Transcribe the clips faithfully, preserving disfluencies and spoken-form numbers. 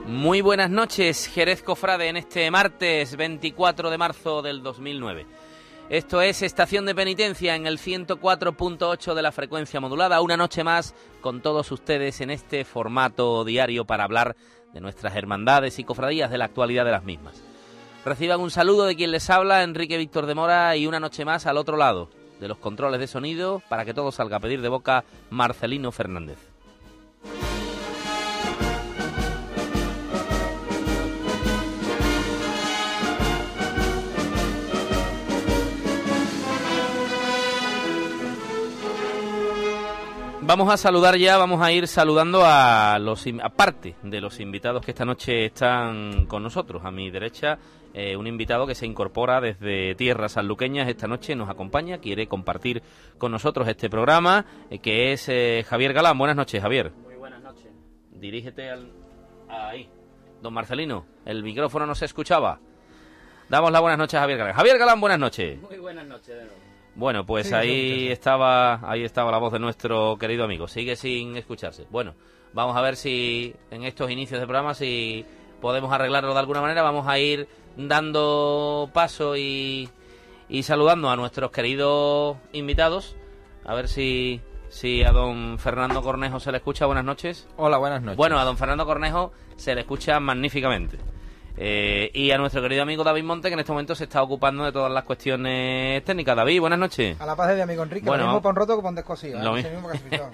Muy buenas noches, Jerez Cofrade, en este martes veinticuatro de marzo del dos mil nueve. Esto es Estación de Penitencia en el ciento cuatro punto ocho de la frecuencia modulada. Una noche más con todos ustedes en este formato diario para hablar de nuestras hermandades y cofradías, de la actualidad de las mismas. Reciban un saludo de quien les habla, Enrique Víctor de Mora, y una noche más al otro lado de los controles de sonido, para que todo salga a pedir de boca, Marcelino Fernández. Vamos a saludar ya, vamos a ir saludando a los, aparte de los invitados que esta noche están con nosotros. A mi derecha, eh, un invitado que se incorpora desde tierras sanluqueñas, esta noche nos acompaña, quiere compartir con nosotros este programa, eh, que es eh, Javier Galán. Buenas noches, Javier. Muy buenas noches. Dirígete al... ahí. Don Marcelino, el micrófono no se escuchaba. Damos las buenas noches a Javier Galán. Javier Galán, buenas noches. Muy buenas noches de nuevo. Bueno, pues sí, ahí sí, sí. estaba ahí estaba la voz de nuestro querido amigo. Sigue sin escucharse. Bueno, vamos a ver si en estos inicios de programa si podemos arreglarlo de alguna manera. Vamos a ir dando paso y, y saludando a nuestros queridos invitados. A ver si, si a don Fernando Cornejo se le escucha. Buenas noches. Hola, buenas noches. Bueno, a don Fernando Cornejo se le escucha magníficamente. Eh, y a nuestro querido amigo David Monte, que en este momento se está ocupando de todas las cuestiones técnicas. David, buenas noches. A la paz de mi amigo Enrique, bueno, lo mismo pon roto que pon descosido. Lo ¿eh? mismo. mismo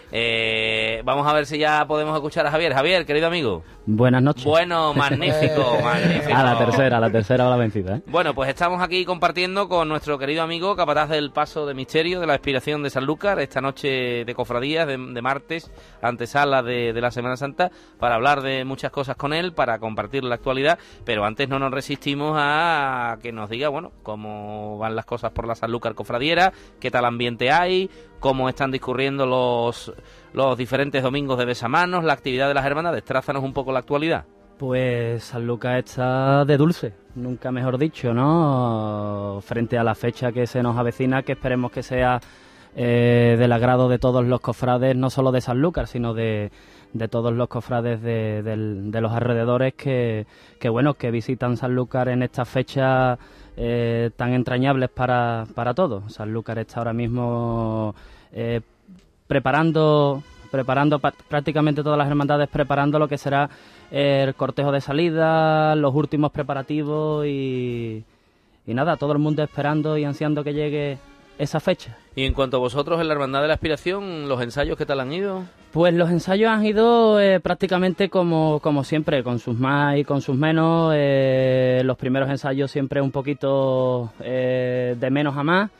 eh, vamos a ver si ya podemos escuchar a Javier. Javier, querido amigo. Buenas noches. Bueno, magnífico, magnífico. A la tercera, a la tercera va la vencida, ¿eh? Bueno, pues estamos aquí compartiendo con nuestro querido amigo, capataz del Paso de Misterio de la Expiración de Sanlúcar, esta noche de cofradías, de, de martes, antesala de, de la Semana Santa, para hablar de muchas cosas con él, para compartir la actualidad, pero antes no nos resistimos a que nos diga, bueno, cómo van las cosas por la Sanlúcar cofradiera, qué tal ambiente hay, cómo están discurriendo los, los diferentes domingos de besamanos, la actividad de las hermandades. Trázanos un poco la actualidad. Pues Sanlúcar está de dulce, nunca mejor dicho, ¿no? Frente a la fecha que se nos avecina, que esperemos que sea eh, del agrado de todos los cofrades, no solo de Sanlúcar, sino de, de todos los cofrades de, de, de los alrededores que, que, bueno, que visitan Sanlúcar en estas fechas eh, tan entrañables para, para todos. Sanlúcar está ahora mismo eh, preparando... preparando prácticamente todas las hermandades, preparando lo que será el cortejo de salida, los últimos preparativos y, y nada, todo el mundo esperando y ansiando que llegue esa fecha. Y en cuanto a vosotros, en la Hermandad de la Aspiración, ¿los ensayos qué tal han ido? Pues los ensayos han ido eh, prácticamente como, como siempre, con sus más y con sus menos. Eh, los primeros ensayos siempre un poquito eh, de menos a más.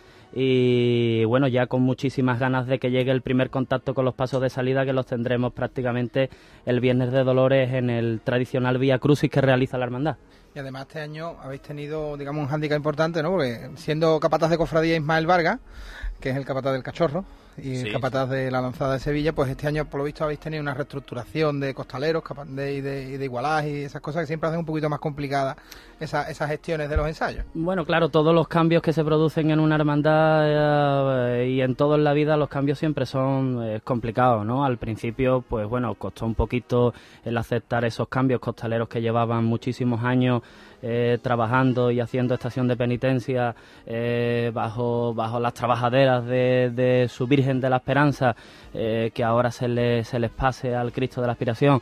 Y bueno, ya con muchísimas ganas de que llegue el primer contacto con los pasos de salida, que los tendremos prácticamente el Viernes de Dolores en el tradicional Vía Crucis que realiza la hermandad. Y además este año habéis tenido, digamos, un hándicap importante, ¿no? Porque siendo capataz de cofradía Ismael Vargas, que es el capataz del Cachorro, y sí, el capataz sí. de la Lanzada de Sevilla, pues este año por lo visto habéis tenido una reestructuración de costaleros de, de, de igualaje y esas cosas que siempre hacen un poquito más complicadas esa, esas gestiones de los ensayos. Bueno, claro, todos los cambios que se producen en una hermandad eh, y en todo en la vida, los cambios siempre son eh, complicados, ¿no? Al principio, pues bueno, costó un poquito el aceptar esos cambios, costaleros que llevaban muchísimos años Eh, trabajando y haciendo estación de penitencia eh, bajo bajo las trabajaderas de, de su Virgen de la Esperanza, eh, que ahora se, le, se les pase al Cristo de la Aspiración,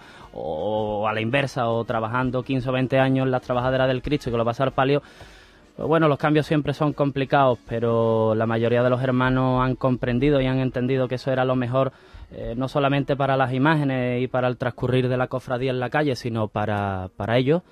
o a la inversa, o trabajando quince o veinte años en las trabajaderas del Cristo y que lo pasa al palio. Pues bueno, los cambios siempre son complicados, pero la mayoría de los hermanos han comprendido y han entendido que eso era lo mejor, eh, no solamente para las imágenes y para el transcurrir de la cofradía en la calle, sino para, para ellos.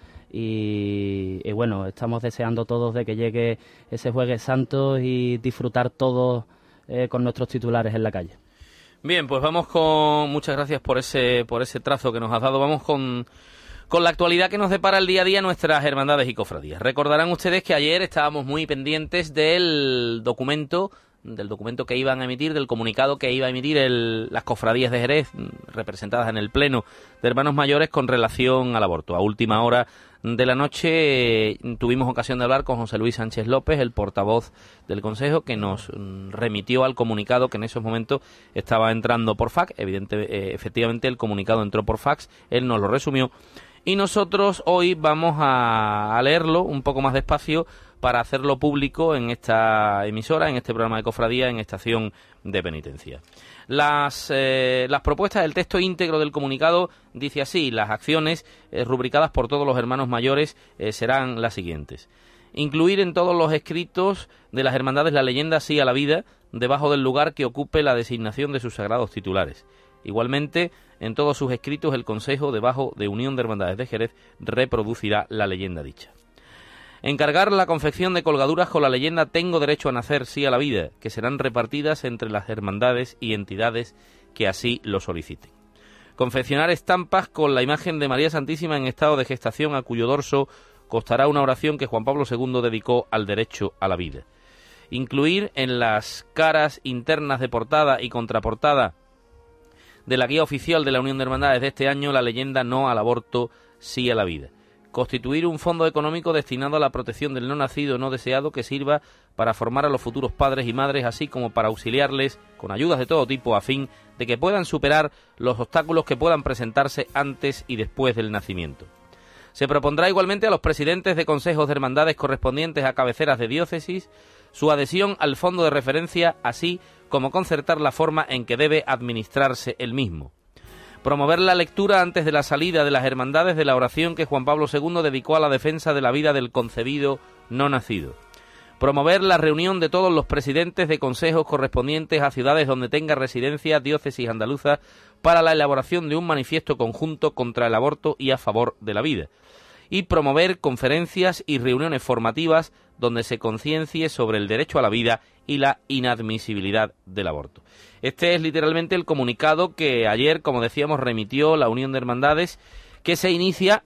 Y, y bueno, estamos deseando todos de que llegue ese Jueves Santo y disfrutar todos eh, con nuestros titulares en la calle. Bien, pues vamos con... Muchas gracias por ese por ese trazo que nos has dado. Vamos con, con la actualidad que nos depara el día a día nuestras hermandades y cofradías. Recordarán ustedes que ayer estábamos muy pendientes del documento del documento que iban a emitir, del comunicado que iba a emitir el, las cofradías de Jerez, representadas en el Pleno de Hermanos Mayores, con relación al aborto. A última hora de la noche eh, tuvimos ocasión de hablar con José Luis Sánchez López, el portavoz del Consejo, que nos mm, remitió al comunicado que en esos momentos estaba entrando por fax. Evidente, eh, efectivamente el comunicado entró por fax, él nos lo resumió y nosotros hoy vamos a, a leerlo un poco más despacio para hacerlo público en esta emisora, en este programa de Cofradía, en Estación de Penitencia. Las, eh, las propuestas del texto íntegro del comunicado dice así: las acciones eh, rubricadas por todos los hermanos mayores eh, serán las siguientes. Incluir en todos los escritos de las hermandades la leyenda Sí a la Vida, debajo del lugar que ocupe la designación de sus sagrados titulares. Igualmente, en todos sus escritos el Consejo, debajo de Unión de Hermandades de Jerez, reproducirá la leyenda dicha. Encargar la confección de colgaduras con la leyenda Tengo derecho a nacer, sí a la vida, que serán repartidas entre las hermandades y entidades que así lo soliciten. Confeccionar estampas con la imagen de María Santísima en estado de gestación, a cuyo dorso costará una oración que Juan Pablo segundo dedicó al derecho a la vida. Incluir en las caras internas de portada y contraportada de la guía oficial de la Unión de Hermandades de este año la leyenda No al aborto, sí a la vida. Constituir un fondo económico destinado a la protección del no nacido no deseado que sirva para formar a los futuros padres y madres, así como para auxiliarles con ayudas de todo tipo a fin de que puedan superar los obstáculos que puedan presentarse antes y después del nacimiento. Se propondrá igualmente a los presidentes de consejos de hermandades correspondientes a cabeceras de diócesis su adhesión al fondo de referencia, así como concertar la forma en que debe administrarse el mismo. Promover la lectura antes de la salida de las hermandades de la oración que Juan Pablo segundo dedicó a la defensa de la vida del concebido no nacido. Promover la reunión de todos los presidentes de consejos correspondientes a ciudades donde tenga residencia diócesis andaluza para la elaboración de un manifiesto conjunto contra el aborto y a favor de la vida. Y promover conferencias y reuniones formativas donde se conciencie sobre el derecho a la vida y la inadmisibilidad del aborto. Este es literalmente el comunicado que ayer, como decíamos, remitió la Unión de Hermandades, que se inicia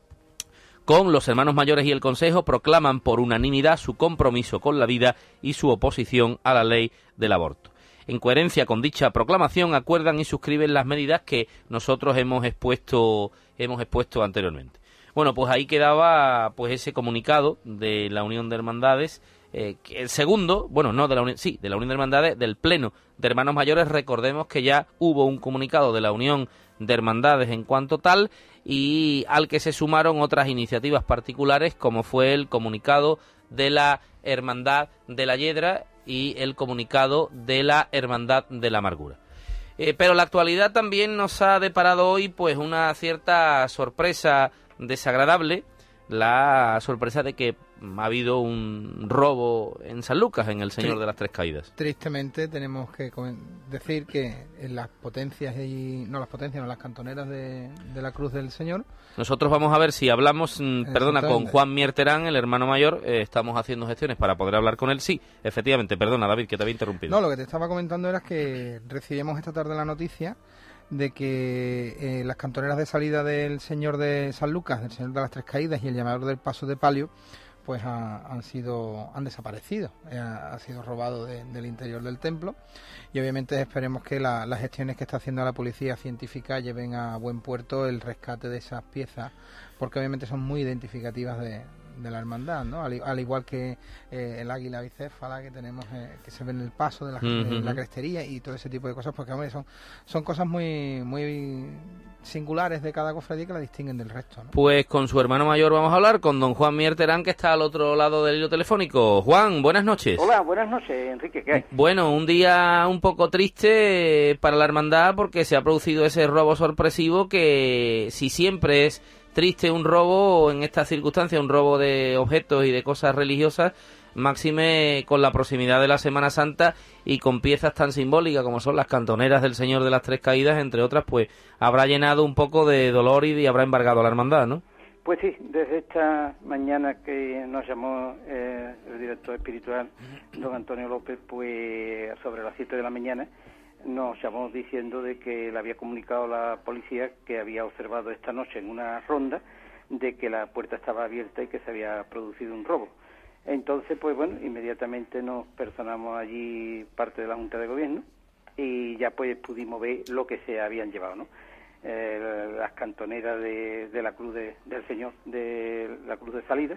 con los hermanos mayores y el Consejo proclaman por unanimidad su compromiso con la vida y su oposición a la ley del aborto. En coherencia con dicha proclamación, acuerdan y suscriben las medidas que nosotros hemos expuesto, hemos expuesto anteriormente. Bueno, pues ahí quedaba pues ese comunicado de la Unión de Hermandades, eh, que el segundo, bueno, no de la Unión, sí, de la Unión de Hermandades, del Pleno de Hermanos Mayores. Recordemos que ya hubo un comunicado de la Unión de Hermandades en cuanto tal, y al que se sumaron otras iniciativas particulares, como fue el comunicado de la Hermandad de la Yedra y el comunicado de la Hermandad de la Amargura. Eh, pero la actualidad también nos ha deparado hoy pues una cierta sorpresa desagradable, la sorpresa de que ha habido un robo en Sanlúcar, en el Señor de las Tres Caídas. Tristemente tenemos que decir que en las potencias y no las potencias, no las cantoneras de, de la Cruz del Señor. Nosotros vamos a ver si hablamos, mmm, perdona, con Juan Mierterán, el hermano mayor. Eh, estamos haciendo gestiones para poder hablar con él. Sí, efectivamente, perdona David, que te había interrumpido. No, lo que te estaba comentando era que recibimos esta tarde la noticia de que eh, las cantoneras de salida del Señor de San Lucas, del Señor de las Tres Caídas y el llamador del Paso de Palio, pues ha, han sido han desaparecido, eh, ha sido robado de, del interior del templo, y obviamente esperemos que la, las gestiones que está haciendo la policía científica lleven a buen puerto el rescate de esas piezas, porque obviamente son muy identificativas de, de la hermandad, ¿no? Al, al igual que eh, el águila bicéfala que tenemos, eh, que se ve en el paso de la, uh-huh. de la crestería y todo ese tipo de cosas, porque hombre, son, son cosas muy muy singulares de cada cofradía que la distinguen del resto, ¿no? Pues con su hermano mayor vamos a hablar, con don Juan Mierterán, que está al otro lado del hilo telefónico. Juan, buenas noches. Hola, buenas noches, Enrique, ¿qué hay? Bueno, un día un poco triste para la hermandad porque se ha producido ese robo sorpresivo que, si siempre es triste un robo, en estas circunstancias un robo de objetos y de cosas religiosas, máxime con la proximidad de la Semana Santa y con piezas tan simbólicas como son las cantoneras del Señor de las Tres Caídas, entre otras, pues habrá llenado un poco de dolor y habrá embargado a la hermandad, ¿no? Pues sí, desde esta mañana que nos llamó eh, el director espiritual, don Antonio López, pues sobre las siete de la mañana, nos llamó diciendo de que le había comunicado a la policía que había observado esta noche en una ronda de que la puerta estaba abierta y que se había producido un robo. Entonces, pues bueno, inmediatamente nos personamos allí parte de la Junta de Gobierno y ya pues pudimos ver lo que se habían llevado, ¿no? Eh, las cantoneras de, de la Cruz de, del Señor, de la Cruz de Salida,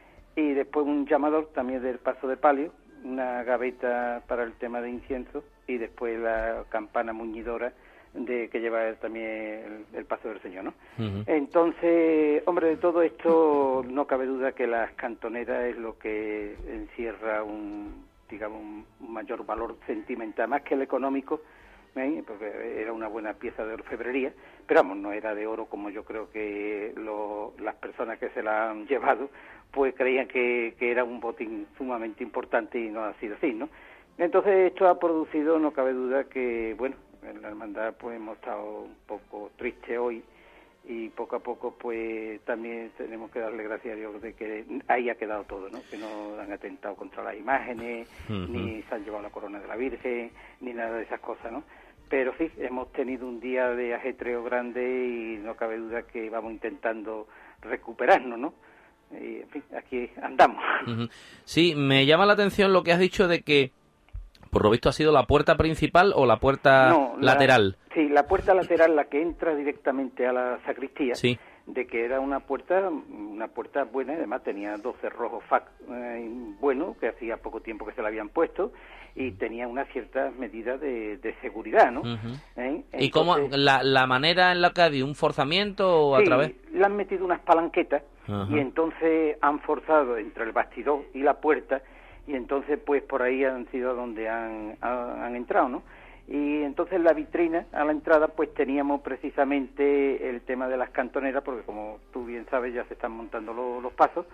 y después un llamador también del Paso de Palio, una gaveta para el tema de incienso y después la campana muñidora de que lleva también el, el paso del Señor, ¿no? Uh-huh. Entonces, hombre, de todo esto no cabe duda que las cantoneras es lo que encierra un, digamos, un mayor valor sentimental, más que el económico, ¿eh? Porque era una buena pieza de orfebrería, pero vamos, no era de oro como yo creo que lo, las personas que se la han llevado, pues creían que, que era un botín sumamente importante y no ha sido así, ¿no? Entonces esto ha producido, no cabe duda que, bueno, en la hermandad pues hemos estado un poco tristes hoy y poco a poco pues también tenemos que darle gracias a Dios de que ahí ha quedado todo, ¿no? Que no han atentado contra las imágenes, uh-huh. ni se han llevado la corona de la Virgen, ni nada de esas cosas, ¿no? Pero sí, hemos tenido un día de ajetreo grande y no cabe duda que vamos intentando recuperarnos, ¿no? Y en fin, aquí andamos. Uh-huh. Sí, me llama la atención lo que has dicho de que por lo visto ha sido la puerta principal o la puerta no, lateral. La, sí, la puerta lateral, la que entra directamente a la sacristía, sí. de que era una puerta una puerta buena, además tenía dos cerrojos fac, eh, buenos, que hacía poco tiempo que se la habían puesto, y tenía unas ciertas medidas de, de seguridad, ¿no? Uh-huh. ¿Eh? ¿Y cómo, la, la manera en la que había un forzamiento o a sí, través? le han metido unas palanquetas, uh-huh. y entonces han forzado entre el bastidor y la puerta, y entonces pues por ahí han sido donde han, han, han entrado, ¿no? Y entonces la vitrina a la entrada pues teníamos precisamente el tema de las cantoneras, porque como tú bien sabes ya se están montando lo, los pasos,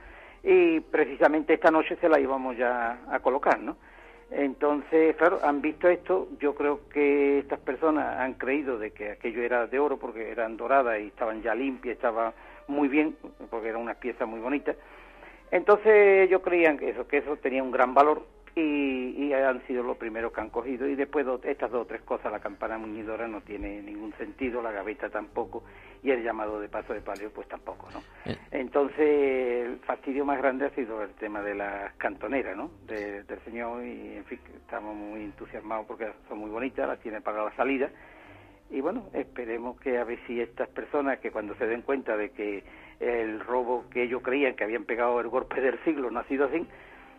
y precisamente esta noche se la íbamos ya a colocar, ¿no? Entonces, claro, han visto esto, yo creo que estas personas han creído de que aquello era de oro porque eran doradas y estaban ya limpias, estaban muy bien, porque era una pieza muy bonita. Entonces ellos creían que eso, que eso tenía un gran valor y, y han sido los primeros que han cogido, y después do, estas dos o tres cosas, la campana muñidora no tiene ningún sentido, la gaveta tampoco, y el llamado de paso de palio pues tampoco, ¿no? Eh. Entonces el fastidio más grande ha sido el tema de las cantoneras, ¿no? De, del señor, y en fin, estamos muy entusiasmados porque son muy bonitas, las tiene para la salida. Y bueno, esperemos que a ver si estas personas, que cuando se den cuenta de que el robo que ellos creían que habían pegado el golpe del siglo no ha sido así,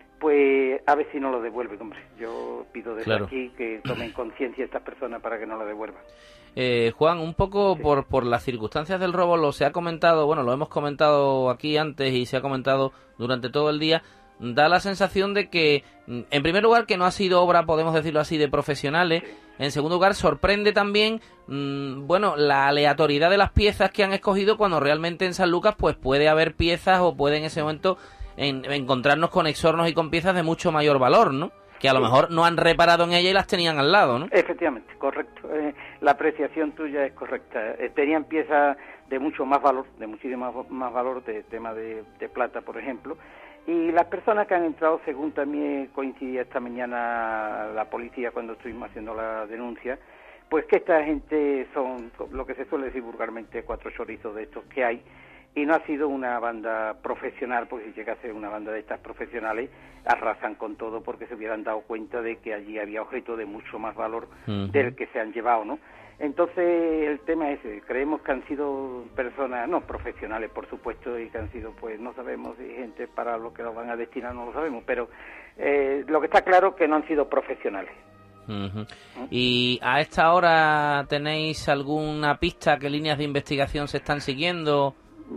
pues a ver si no lo devuelven, hombre. Yo pido desde claro. aquí que tomen conciencia estas personas para que no lo devuelvan. Eh, Juan, un poco sí. por, por las circunstancias del robo, lo se ha comentado, bueno, lo hemos comentado aquí antes y se ha comentado durante todo el día, da la sensación de que, en primer lugar, que no ha sido obra, podemos decirlo así, de profesionales. En segundo lugar, sorprende también, mmm, bueno, la aleatoriedad de las piezas que han escogido, cuando realmente en San Lucas pues puede haber piezas o puede en ese momento en, encontrarnos con exornos y con piezas de mucho mayor valor, ¿no? Que a lo sí. mejor no han reparado en ella y las tenían al lado, ¿no? Efectivamente, correcto. Eh, la apreciación tuya es correcta. Eh, tenían piezas de mucho más valor, de muchísimo más valor, de tema de, de plata, por ejemplo. Y las personas que han entrado, según también coincidía esta mañana la policía cuando estuvimos haciendo la denuncia, pues que esta gente son lo que se suele decir vulgarmente cuatro chorizos de estos que hay, y no ha sido una banda profesional, porque si llega a ser una banda de estas profesionales, arrasan con todo porque se hubieran dado cuenta de que allí había objetos de mucho más valor uh-huh. del que se han llevado, ¿no? Entonces el tema es ese, creemos que han sido personas, no profesionales por supuesto, y que han sido, pues no sabemos si gente para lo que lo van a destinar, no lo sabemos, pero eh, lo que está claro es que no han sido profesionales. Uh-huh. ¿Mm? ¿Y a esta hora tenéis alguna pista? ¿Qué líneas de investigación se están siguiendo?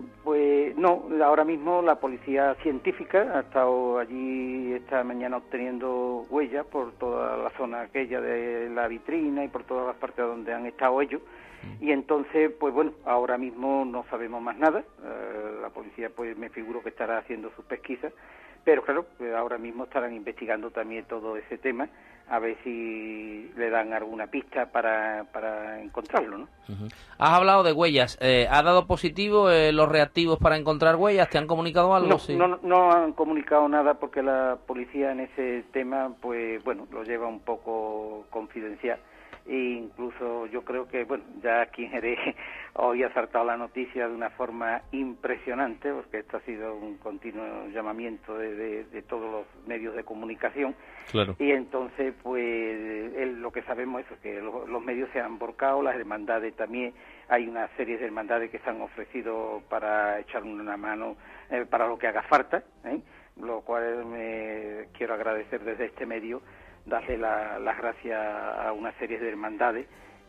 Pues no, ahora mismo la policía científica ha estado allí esta mañana obteniendo huellas por toda la zona aquella de la vitrina y por todas las partes donde han estado ellos, y entonces, pues bueno, ahora mismo no sabemos más nada. Uh, la policía, pues me figuro que estará haciendo sus pesquisas, pero claro, ahora mismo estarán investigando también todo ese tema, a ver si le dan alguna pista para, para encontrarlo, ¿no? Uh-huh. Has hablado de huellas. Eh, ¿Ha dado positivo eh, los reactivos para encontrar huellas? ¿Te han comunicado algo? No, sí. no, no han comunicado nada porque la policía en ese tema, pues bueno, lo lleva un poco confidencial. E incluso yo creo que, bueno, ya aquí en Jerez hoy ha saltado la noticia de una forma impresionante, porque esto ha sido un continuo llamamiento de, de, de todos los medios de comunicación. Claro. Y entonces, pues, el, lo que sabemos es que los, los medios se han volcado, las hermandades también, hay una serie de hermandades que se han ofrecido para echar una mano eh, para lo que haga falta, ¿eh? Lo cual me quiero agradecer desde este medio, darle la, las gracias a una serie de hermandades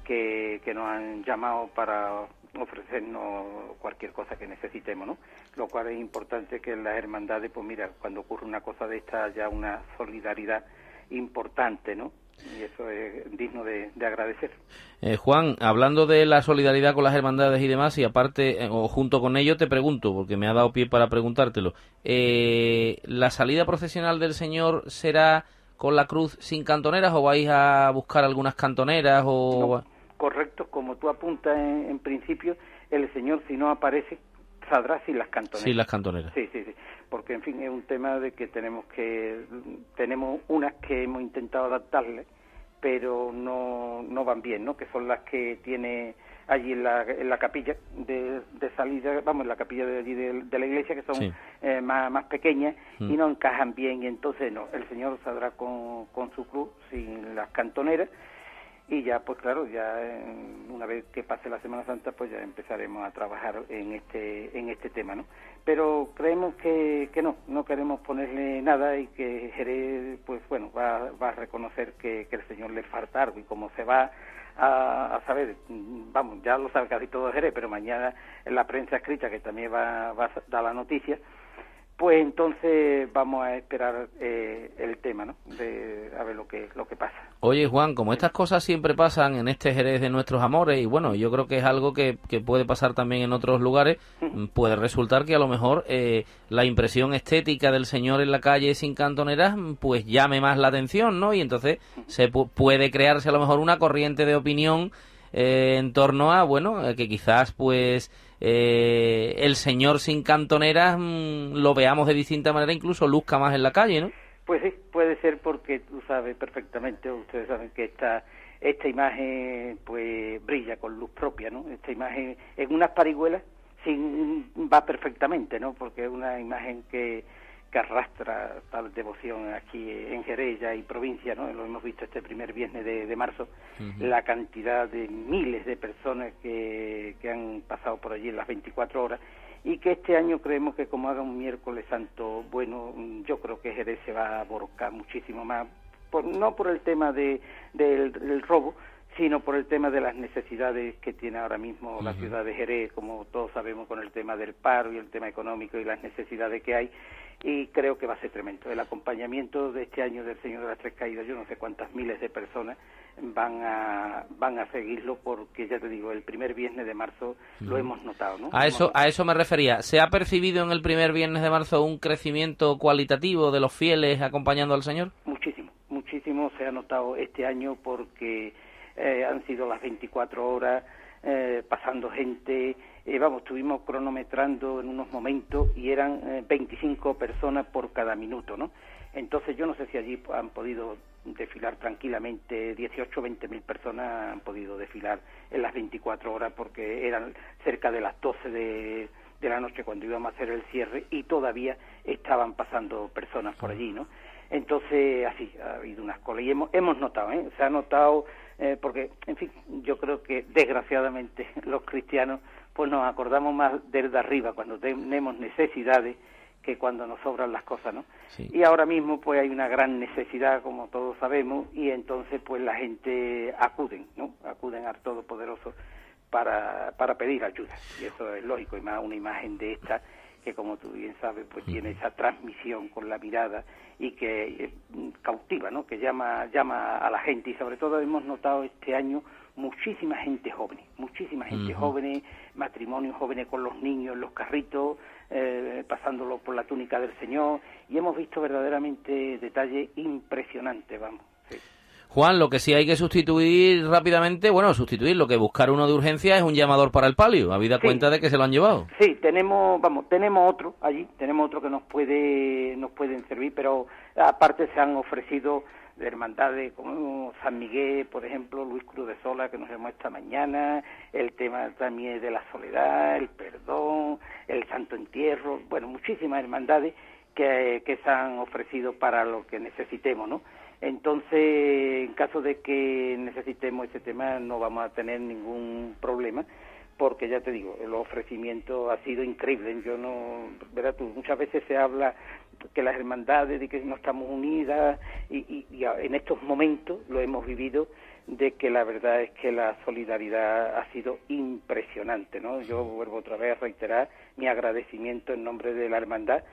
que, que nos han llamado para ofrecernos cualquier cosa que necesitemos, ¿no? Lo cual es importante que en las hermandades, pues mira, cuando ocurre una cosa de esta haya una solidaridad importante, ¿no? Y eso es digno de, de agradecer. Eh, Juan, hablando de la solidaridad con las hermandades y demás, y aparte, eh, o junto con ello, te pregunto, porque me ha dado pie para preguntártelo, eh, ¿la salida procesional del Señor será con la cruz sin cantoneras o vais a buscar algunas cantoneras? O no, correcto, como tú apuntas en, en principio, el Señor, si no aparece, saldrá sin las cantoneras. Sin las cantoneras. Sí, sí, sí, porque en fin es un tema de que tenemos que tenemos unas que hemos intentado adaptarle, pero no no van bien, ¿no? Que son las que tiene allí en la, en la capilla de, de salida, vamos, en la capilla de allí de, de la iglesia, que son sí. eh, más, más pequeñas mm. y no encajan bien, y entonces no, el Señor saldrá con, con su cruz sin las cantoneras. Y ya, pues claro, ya una vez que pase la Semana Santa, pues ya empezaremos a trabajar en este en este tema, ¿no? Pero creemos que, que no, no queremos ponerle nada y que Jerez, pues bueno, va, va a reconocer que, que el Señor le falta algo, y como se va a, a saber, vamos, ya lo sabe casi todo Jerez, pero mañana en la prensa escrita, que también va, va a dar la noticia, pues entonces vamos a esperar eh, el tema, ¿no? De a ver lo que lo que pasa. Oye, Juan, como estas cosas siempre pasan en este Jerez de nuestros amores, y bueno, yo creo que es algo que, que puede pasar también en otros lugares, uh-huh. puede resultar que a lo mejor eh, la impresión estética del Señor en la calle sin cantoneras pues llame más la atención, ¿no? Y entonces uh-huh. se pu- puede crearse a lo mejor una corriente de opinión eh, en torno a, bueno, eh, que quizás pues eh, el Señor sin cantoneras mmm, lo veamos de distinta manera, incluso luzca más en la calle, ¿no? Pues sí, puede ser, porque tú sabes perfectamente, ustedes saben que esta esta imagen pues brilla con luz propia, ¿no? Esta imagen en unas parihuelas sí va perfectamente, ¿no? Porque es una imagen que, que arrastra tal devoción aquí en Jerez y provincia, ¿no? Lo hemos visto este primer viernes de, de marzo, uh-huh. la cantidad de miles de personas que, que han pasado por allí en las veinticuatro horas, y que este año creemos que como haga un miércoles santo bueno, yo creo que Jerez se va a volcar muchísimo más, por, no por el tema de, de, del robo, sino por el tema de las necesidades que tiene ahora mismo uh-huh. la ciudad de Jerez, como todos sabemos, con el tema del paro y el tema económico y las necesidades que hay, y creo que va a ser tremendo. El acompañamiento de este año del Señor de las Tres Caídas, yo no sé cuántas miles de personas van a van a seguirlo, porque ya te digo, el primer viernes de marzo uh-huh. lo hemos notado, ¿no? A eso, a eso me refería. ¿Se ha percibido en el primer viernes de marzo un crecimiento cualitativo de los fieles acompañando al Señor? Muchísimo, muchísimo se ha notado este año, porque Eh, han sido las veinticuatro horas eh, pasando gente, eh, vamos, estuvimos cronometrando en unos momentos y eran eh, veinticinco personas por cada minuto, ¿no? Entonces yo no sé si allí han podido desfilar tranquilamente dieciocho o veinte mil personas, han podido desfilar en las veinticuatro horas, porque eran cerca de las doce de, de la noche cuando íbamos a hacer el cierre, y todavía estaban pasando personas por allí, ¿no? Entonces, así, ha habido unas colas, y hemos, hemos notado, ¿eh? Se ha notado, eh, porque, en fin, yo creo que, desgraciadamente, los cristianos, pues nos acordamos más del de arriba, cuando tenemos necesidades, que cuando nos sobran las cosas, ¿no? Sí. Y ahora mismo, pues, hay una gran necesidad, como todos sabemos, y entonces, pues, la gente acuden, ¿no? Acuden al Todopoderoso para, para pedir ayuda, y eso es lógico, y más una imagen de esta, que como tú bien sabes, pues tiene esa transmisión con la mirada y que eh, cautiva, ¿no? Que llama llama a la gente, y sobre todo hemos notado este año muchísima gente joven, muchísima gente uh-huh. joven, matrimonios jóvenes con los niños en los carritos, eh, pasándolo por la túnica del Señor, y hemos visto verdaderamente detalles impresionantes, vamos. Sí. Juan, lo que sí hay que sustituir rápidamente, bueno, sustituir, lo que buscar uno de urgencia es un llamador para el palio, habida sí. cuenta de que se lo han llevado. Sí, tenemos, vamos, tenemos otro allí, tenemos otro que nos puede, nos pueden servir, pero aparte se han ofrecido de hermandades como San Miguel, por ejemplo, Luis Cruz de Sola, que nos llamó esta mañana, el tema también de la soledad, el perdón, el Santo Entierro, bueno, muchísimas hermandades que, que se han ofrecido para lo que necesitemos, ¿no? Entonces, en caso de que necesitemos ese tema, no vamos a tener ningún problema, porque ya te digo, el ofrecimiento ha sido increíble. Yo no, ¿verdad? Tú, muchas veces se habla que las hermandades, de que no estamos unidas, y, y, y en estos momentos lo hemos vivido de que la verdad es que la solidaridad ha sido impresionante, ¿no? Yo vuelvo otra vez a reiterar mi agradecimiento en nombre de la hermandad,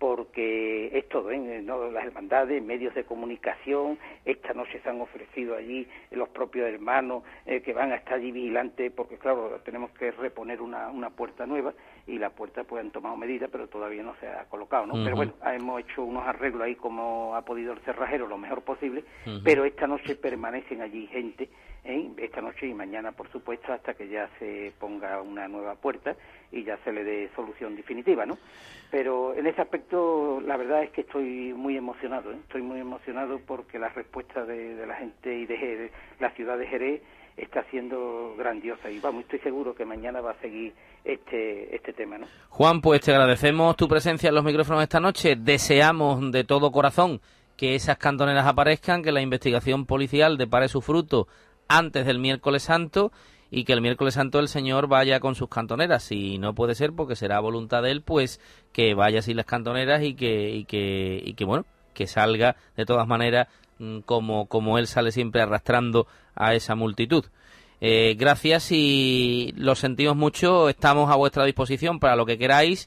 porque es todo, ¿eh? ¿No? Las hermandades, medios de comunicación, esta noche se han ofrecido allí los propios hermanos eh, que van a estar allí vigilantes, porque claro, tenemos que reponer una, una puerta nueva, y la puerta pues han tomado medidas, pero todavía no se ha colocado, ¿no? Uh-huh. Pero bueno, hemos hecho unos arreglos ahí como ha podido el cerrajero lo mejor posible, uh-huh. pero esta noche permanecen allí gente, ¿eh? Esta noche y mañana, por supuesto, hasta que ya se ponga una nueva puerta y ya se le dé solución definitiva, ¿no? Pero en ese aspecto la verdad es que estoy muy emocionado, ¿eh? Estoy muy emocionado porque la respuesta de, de la gente y de, de la ciudad de Jerez está siendo grandiosa, y vamos, estoy seguro que mañana va a seguir este este tema, ¿no? Juan, pues te agradecemos tu presencia en los micrófonos esta noche, deseamos de todo corazón que esas cantoneras aparezcan, que la investigación policial depare su fruto antes del miércoles santo, y que el miércoles santo el señor vaya con sus cantoneras. Si no puede ser, porque será voluntad de él, pues que vaya sin las cantoneras y que y que y que bueno, que salga de todas maneras como como él sale siempre, arrastrando a esa multitud. Eh, gracias, y lo sentimos mucho, estamos a vuestra disposición para lo que queráis,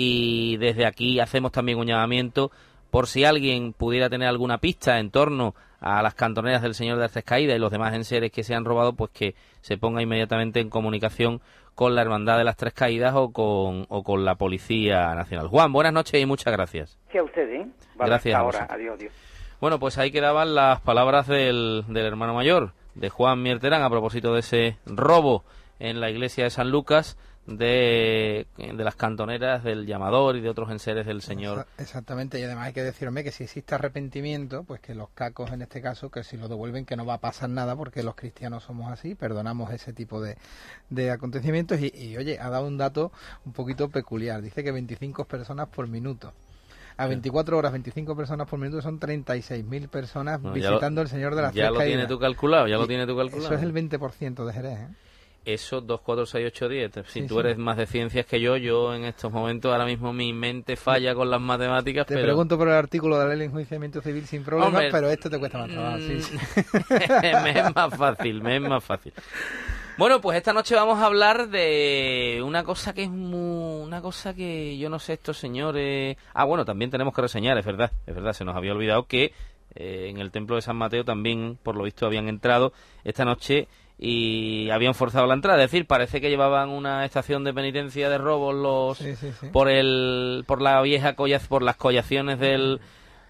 y desde aquí hacemos también un llamamiento por si alguien pudiera tener alguna pista en torno a las cantoneras del Señor de las Tres Caídas y los demás enseres que se han robado, pues que se ponga inmediatamente en comunicación con la Hermandad de las Tres Caídas o con o con la Policía Nacional. Juan, buenas noches y muchas gracias. Sí, a ustedes, ¿eh? Vale, gracias. Ahora, adiós, adiós. Bueno, pues ahí quedaban las palabras del, del hermano mayor, de Juan Mierterán, a propósito de ese robo en la iglesia de San Lucas de, de las cantoneras, del llamador y de otros enseres del Señor. Exactamente, y además hay que decirme que si existe arrepentimiento, pues que los cacos en este caso, que si lo devuelven, que no va a pasar nada, porque los cristianos somos así, perdonamos ese tipo de, de acontecimientos. Y, y oye, ha dado un dato un poquito peculiar, dice que veinticinco personas por minuto. A veinticuatro horas, veinticinco personas por minuto, son treinta y seis mil personas no, visitando lo, el Señor de las Tres Caídas. Ya lo tienes tú calculado, ya lo tienes tú calculado. Eso es el veinte por ciento de Jerez, ¿eh? Eso, dos, cuatro, seis, ocho, diez. Si sí, tú sí. eres más de ciencias que yo, yo en estos momentos, ahora mismo mi mente falla con las matemáticas. Te pero... pregunto por el artículo de la ley de enjuiciamiento civil sin problemas, Hombre, pero esto te cuesta más trabajo. Sí, sí. me es más fácil, me es más fácil. Bueno, pues esta noche vamos a hablar de una cosa que es muy, una cosa que yo no sé, estos señores... Ah, bueno, también tenemos que reseñar, es verdad, es verdad, se nos había olvidado que eh, en el templo de San Mateo también, por lo visto, habían entrado esta noche y habían forzado la entrada. Es decir, parece que llevaban una estación de penitencia de robos los sí, sí, sí. por el por la vieja colla, por las collaciones del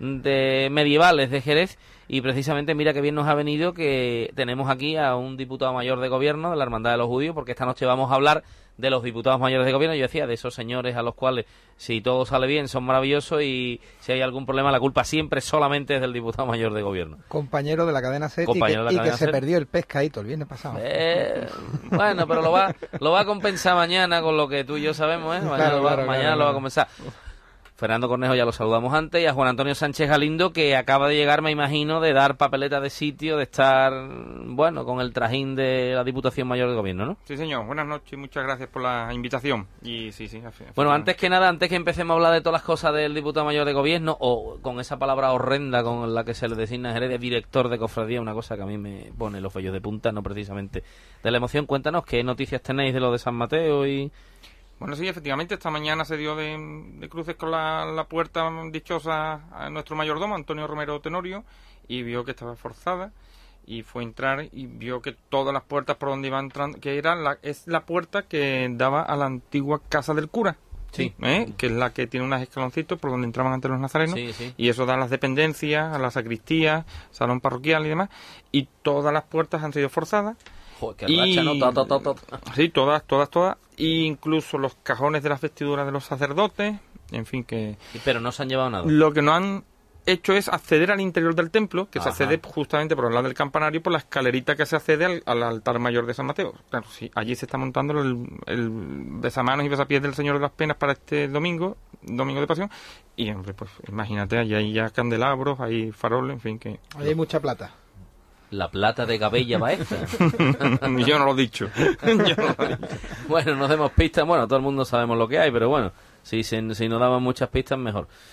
de medievales de Jerez. Y precisamente mira que bien nos ha venido que tenemos aquí a un diputado mayor de gobierno de la Hermandad de los Judíos, porque esta noche vamos a hablar de los diputados mayores de gobierno. Yo decía, de esos señores a los cuales, si todo sale bien, son maravillosos, y si hay algún problema, la culpa siempre solamente es del diputado mayor de gobierno. Compañero de la cadena SER, y que, y que se perdió el pescadito el viernes pasado. Eh, bueno, pero lo va lo va a compensar mañana con lo que tú y yo sabemos, ¿eh? Mañana, claro, lo, va, claro, mañana claro, lo va a claro. compensar. Fernando Cornejo ya lo saludamos antes, y a Juan Antonio Sánchez Galindo, que acaba de llegar, me imagino, de dar papeleta de sitio, de estar, bueno, con el trajín de la Diputación Mayor de Gobierno, ¿no? Sí, señor. Buenas noches y muchas gracias por la invitación. Y sí, sí. Bueno, antes que nada, antes que empecemos a hablar de todas las cosas del Diputado Mayor de Gobierno, o con esa palabra horrenda con la que se le designa a Jerez de director de cofradía, una cosa que a mí me pone los vellos de punta, no precisamente de la emoción. Cuéntanos, ¿qué noticias tenéis de lo de San Mateo? Y... Bueno, sí, efectivamente, esta mañana se dio de, de cruces con la, la puerta dichosa a nuestro mayordomo, Antonio Romero Tenorio, y vio que estaba forzada, y fue a entrar y vio que todas las puertas por donde iba entrando, que era la, es la puerta que daba a la antigua casa del cura. Sí. ¿Eh? Que es la que tiene unos escaloncitos por donde entraban antes los nazarenos, sí, sí. Y eso da a las dependencias, a la sacristía, salón parroquial y demás, y todas las puertas han sido forzadas. Joder, qué racha, ¿no? Ta, ta, ta, ta. Sí, todas, todas, todas. E incluso los cajones de las vestiduras de los sacerdotes. En fin, que... Pero no se han llevado nada. Lo que no han hecho es acceder al interior del templo, que Ajá. se accede justamente por el lado del campanario, por la escalerita que se accede al, al altar mayor de San Mateo. Claro, sí, allí se está montando el, el besamanos y besapiés del Señor de las Penas para este domingo, domingo de Pasión. Y, hombre, pues imagínate, allí hay ya candelabros, hay faroles, en fin, que... Ahí hay mucha plata. La plata de Gabella va esta. Yo no lo he dicho. Yo no lo he dicho. Bueno, nos demos pistas. Bueno, todo el mundo sabemos lo que hay, pero bueno, si, si, si nos daban muchas pistas, mejor.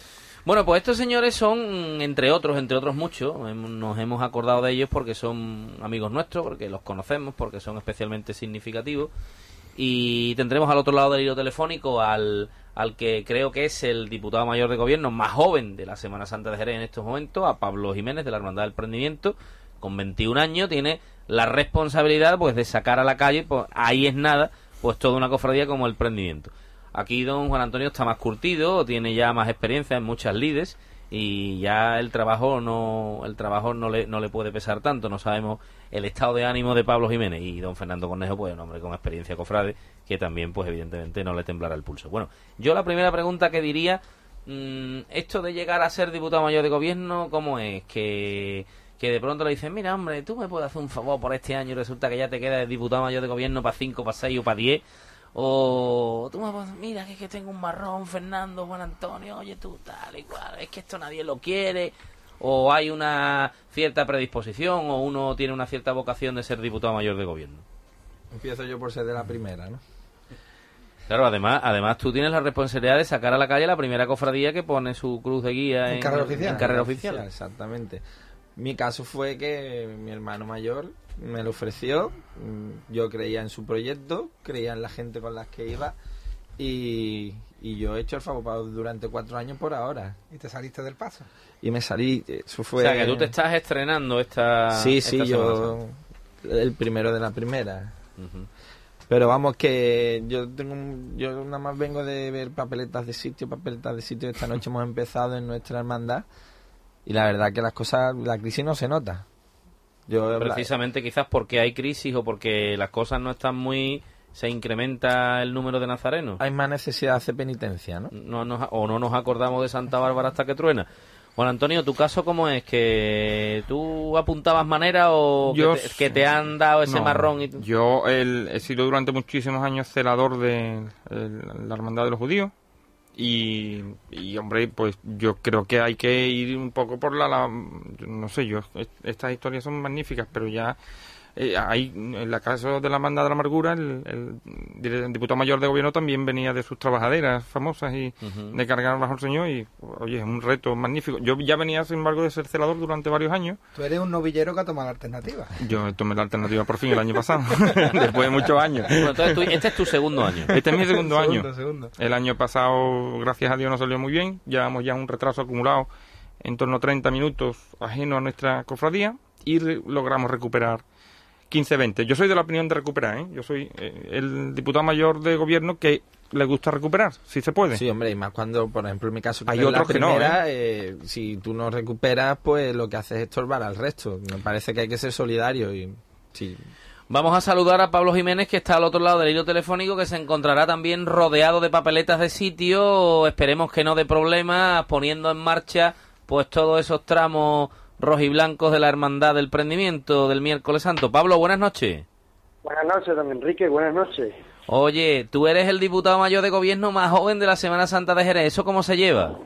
Bueno, pues estos señores son, entre otros, entre otros muchos, nos hemos acordado de ellos porque son amigos nuestros, porque los conocemos, porque son especialmente significativos. Y tendremos al otro lado del hilo telefónico al, al que creo que es el diputado mayor de gobierno más joven de la Semana Santa de Jerez en estos momentos, a Pablo Jiménez, de la Hermandad del Prendimiento. Con veintiún años tiene la responsabilidad pues de sacar a la calle, pues ahí es nada, pues toda una cofradía como el Prendimiento. Aquí don Juan Antonio está más curtido, tiene ya más experiencia en muchas lides y ya el trabajo no el trabajo no le no le puede pesar tanto. No sabemos el estado de ánimo de Pablo Jiménez, y don Fernando Cornejo, pues un hombre con experiencia cofrade, que también pues evidentemente no le temblará el pulso. Bueno, yo la primera pregunta que diría, mmm, esto de llegar a ser diputado mayor de gobierno, ¿cómo es? Que que de pronto le dicen, mira hombre, tú me puedes hacer un favor por este año y resulta que ya te queda de diputado mayor de gobierno para cinco, para seis o para diez. O tú me puedes, mira que es que tengo un marrón, Fernando, Juan Antonio, oye tú, tal y cual, es que esto nadie lo quiere. O hay una cierta predisposición, o uno tiene una cierta vocación de ser diputado mayor de gobierno. Empiezo yo por ser de la primera, ¿no? Claro, además además tú tienes la responsabilidad de sacar a la calle la primera cofradía que pone su cruz de guía en, en carrera oficial. En carrera oficial. Exactamente. Mi caso fue que mi hermano mayor me lo ofreció, yo creía en su proyecto, creía en la gente con las que iba y, y yo he hecho el favor durante cuatro años por ahora. ¿Y te saliste del paso? Y me salí, eso fue... O sea, que tú te estás estrenando esta... Sí, esta sí, yo el primero de la primera. Uh-huh. Pero vamos, que yo tengo un, yo nada más vengo de ver papeletas de sitio, papeletas de sitio. Esta noche hemos empezado en nuestra hermandad. Y la verdad que las cosas, la crisis no se nota. Yo, Precisamente la... quizás porque hay crisis o porque las cosas no están muy... se incrementa el número de nazarenos. Hay más necesidad de hacer penitencia, ¿no? no nos, o no nos acordamos de Santa Bárbara hasta que truena. Juan Antonio, ¿tu caso cómo es? ¿Que tú apuntabas manera o yo, que, te, que te han dado ese no, marrón? Y tú... Yo el, he sido durante muchísimos años celador de el, la Hermandad de los Judíos. Y, y hombre, pues yo creo que hay que ir un poco por la, la no sé yo, estas historias son magníficas, pero ya eh, hay, en el caso de la Hermandad de la Amargura, el, el, el diputado mayor de gobierno también venía de sus trabajaderas famosas y uh-huh. de cargar bajo el Señor y, oye, es un reto magnífico. Yo ya venía, sin embargo, de ser celador durante varios años. Tú eres un novillero que ha tomado la alternativa. Yo tomé la alternativa por fin el año pasado, después de muchos años. Bueno, entonces tú, este es tu segundo año. Este es mi segundo año. segundo, segundo. El año pasado, gracias a Dios, nos salió muy bien. Llevamos ya un retraso acumulado en torno a treinta minutos ajeno a nuestra cofradía y re- logramos recuperar quince veinte. Yo soy de la opinión de recuperar, ¿eh? Yo soy eh, el diputado mayor de gobierno que le gusta recuperar, si se puede. Sí, hombre, y más cuando, por ejemplo, en mi caso, que hay es otros la primera, que no, ¿eh? Eh, si tú no recuperas, pues lo que haces es estorbar al resto. Me parece que hay que ser solidario y sí. Vamos a saludar a Pablo Jiménez, que está al otro lado del hilo telefónico, que se encontrará también rodeado de papeletas de sitio, esperemos que no de problemas, poniendo en marcha pues todos esos tramos rojiblancos de la Hermandad del Prendimiento del Miércoles Santo. Pablo, buenas noches. Buenas noches, don Enrique, buenas noches. Oye, tú eres el diputado mayor de gobierno más joven de la Semana Santa de Jerez, ¿eso cómo se lleva?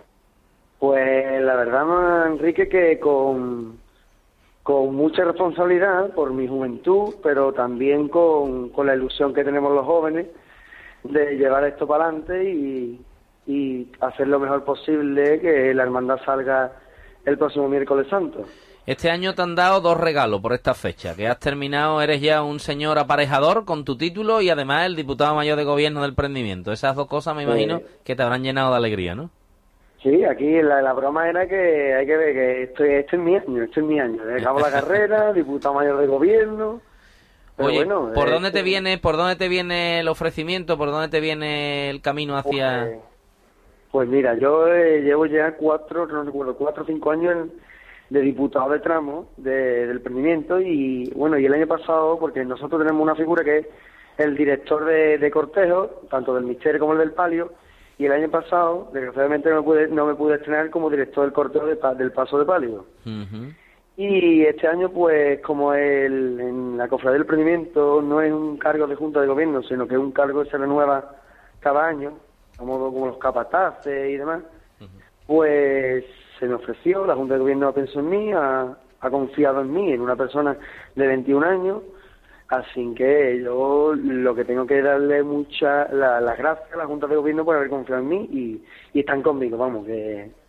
Pues la verdad, don Enrique, que con, con mucha responsabilidad por mi juventud, pero también con, con la ilusión que tenemos los jóvenes de llevar esto para adelante y, y hacer lo mejor posible que la hermandad salga el próximo miércoles santo. Este año te han dado dos regalos por esta fecha, que has terminado, eres ya un señor aparejador con tu título y además el diputado mayor de gobierno del Prendimiento. Esas dos cosas me imagino eh, que te habrán llenado de alegría, ¿no? Sí, aquí la, la broma era que hay que ver que esto, este es mi año, este es mi año. Acabo la carrera, diputado mayor de gobierno. Pero Oye, bueno, ¿por eh, dónde te viene, por dónde te viene el ofrecimiento, por dónde te viene el camino hacia...? Pues, pues mira, yo eh, llevo ya cuatro, no recuerdo, cuatro o cinco años en, de diputado de tramo de, del Prendimiento y bueno, y el año pasado, porque nosotros tenemos una figura que es el director de, de cortejo, tanto del misterio como el del palio, y el año pasado, desgraciadamente no me pude, no me pude estrenar como director del cortejo de, del paso de palio. Uh-huh. Y este año, pues, como el, en la cofradía del Prendimiento no es un cargo de Junta de Gobierno, sino que es un cargo que se renueva cada año, a modo como los capataces y demás, uh-huh. Pues se me ofreció, la Junta de Gobierno pensó en mí, ha, ha confiado en mí, en una persona de veintiún años, así que yo lo que tengo que darle muchas la, las gracias a la Junta de Gobierno por haber confiado en mí y, y están conmigo, vamos, que,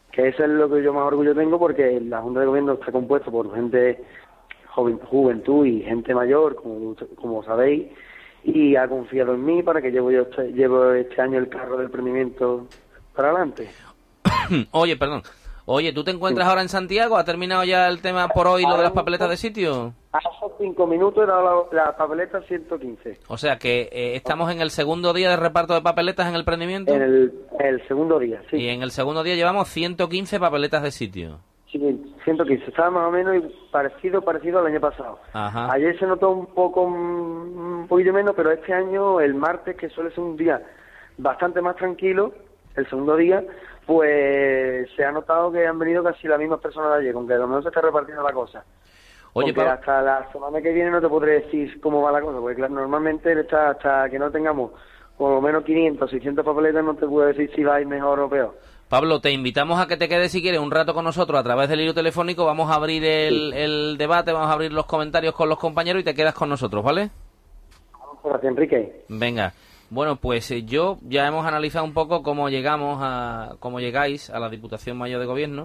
que eso es lo que yo más orgullo tengo, porque la Junta de Gobierno está compuesta por gente joven, juventud y gente mayor, como, como sabéis, y ha confiado en mí para que llevo yo este, llevo este año el carro del emprendimiento para adelante. Oye, perdón. Oye, ¿tú te encuentras sí. ahora en Santiago? ¿Ha terminado ya el tema por hoy, lo de las papeletas de sitio? Hace cinco minutos he dado la, la papeleta ciento quince. O sea que eh, estamos en el segundo día de reparto de papeletas en el emprendimiento. En el, el segundo día, sí. Y en el segundo día llevamos ciento quince papeletas de sitio. Sí, ciento quince. Estaba más o menos parecido parecido al año pasado. Ajá. Ayer se notó un poco, un poquillo menos, pero este año, el martes, que suele ser un día bastante más tranquilo, el segundo día, pues se ha notado que han venido casi las mismas personas de ayer, aunque a lo mejor se está repartiendo la cosa. Oye, porque hasta la semana que viene no te podré decir cómo va la cosa, porque claro, normalmente hasta, hasta que no tengamos por lo menos quinientas, seiscientas papeletas no te puedo decir si va a ir mejor o peor. Pablo, te invitamos a que te quedes si quieres un rato con nosotros a través del hilo telefónico, vamos a abrir el, sí. el debate, vamos a abrir los comentarios con los compañeros y te quedas con nosotros, ¿vale? Gracias, Enrique. Venga. Bueno, pues eh, yo ya hemos analizado un poco cómo llegamos a cómo llegáis a la Diputación Mayor de Gobierno.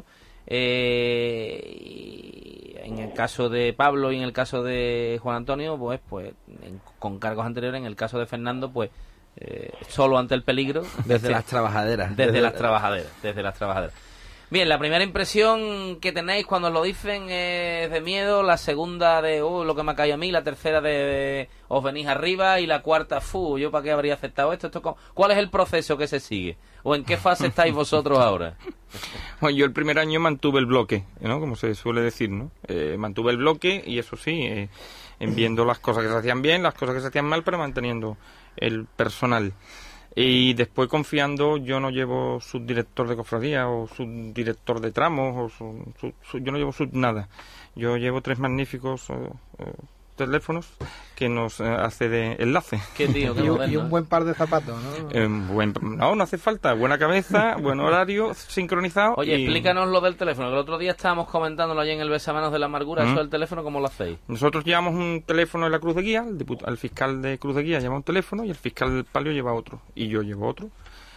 Eh, en el caso de Pablo y en el caso de Juan Antonio, pues, pues en, con cargos anteriores. En el caso de Fernando, pues eh, solo ante el peligro. Desde las trabajaderas. Desde, desde las trabajaderas. Desde las trabajaderas. Bien, la primera impresión que tenéis cuando os lo dicen es de miedo, la segunda de uh, lo que me ha caído a mí, la tercera de, de os venís arriba y la cuarta, fu, yo para qué habría aceptado esto, esto. ¿Cuál es el proceso que se sigue? ¿O en qué fase estáis vosotros ahora? Bueno, yo el primer año mantuve el bloque, ¿no? Como se suele decir, ¿no? Eh, mantuve el bloque y eso sí, eh, en viendo las cosas que se hacían bien, las cosas que se hacían mal, pero manteniendo el personal. Y después confiando, yo no llevo subdirector de cofradía o subdirector de tramos, o sub, sub, sub, yo no llevo sub nada. Yo llevo tres magníficos uh, uh, teléfonos que nos uh, hace de enlace. Qué tío, qué y, moderno, y un buen par de zapatos, ¿no? Eh, buen, no, no hace falta. Buena cabeza, buen horario, sincronizado. Oye, y... explícanos lo del teléfono, que el otro día estábamos comentándolo allí en el Besamanos de la Amargura. ¿Mm? Eso del teléfono, ¿cómo lo hacéis? Nosotros llevamos un teléfono en la Cruz de Guía, el, diput- el fiscal de Cruz de Guía lleva un teléfono y el fiscal del palio lleva otro. Y yo llevo otro.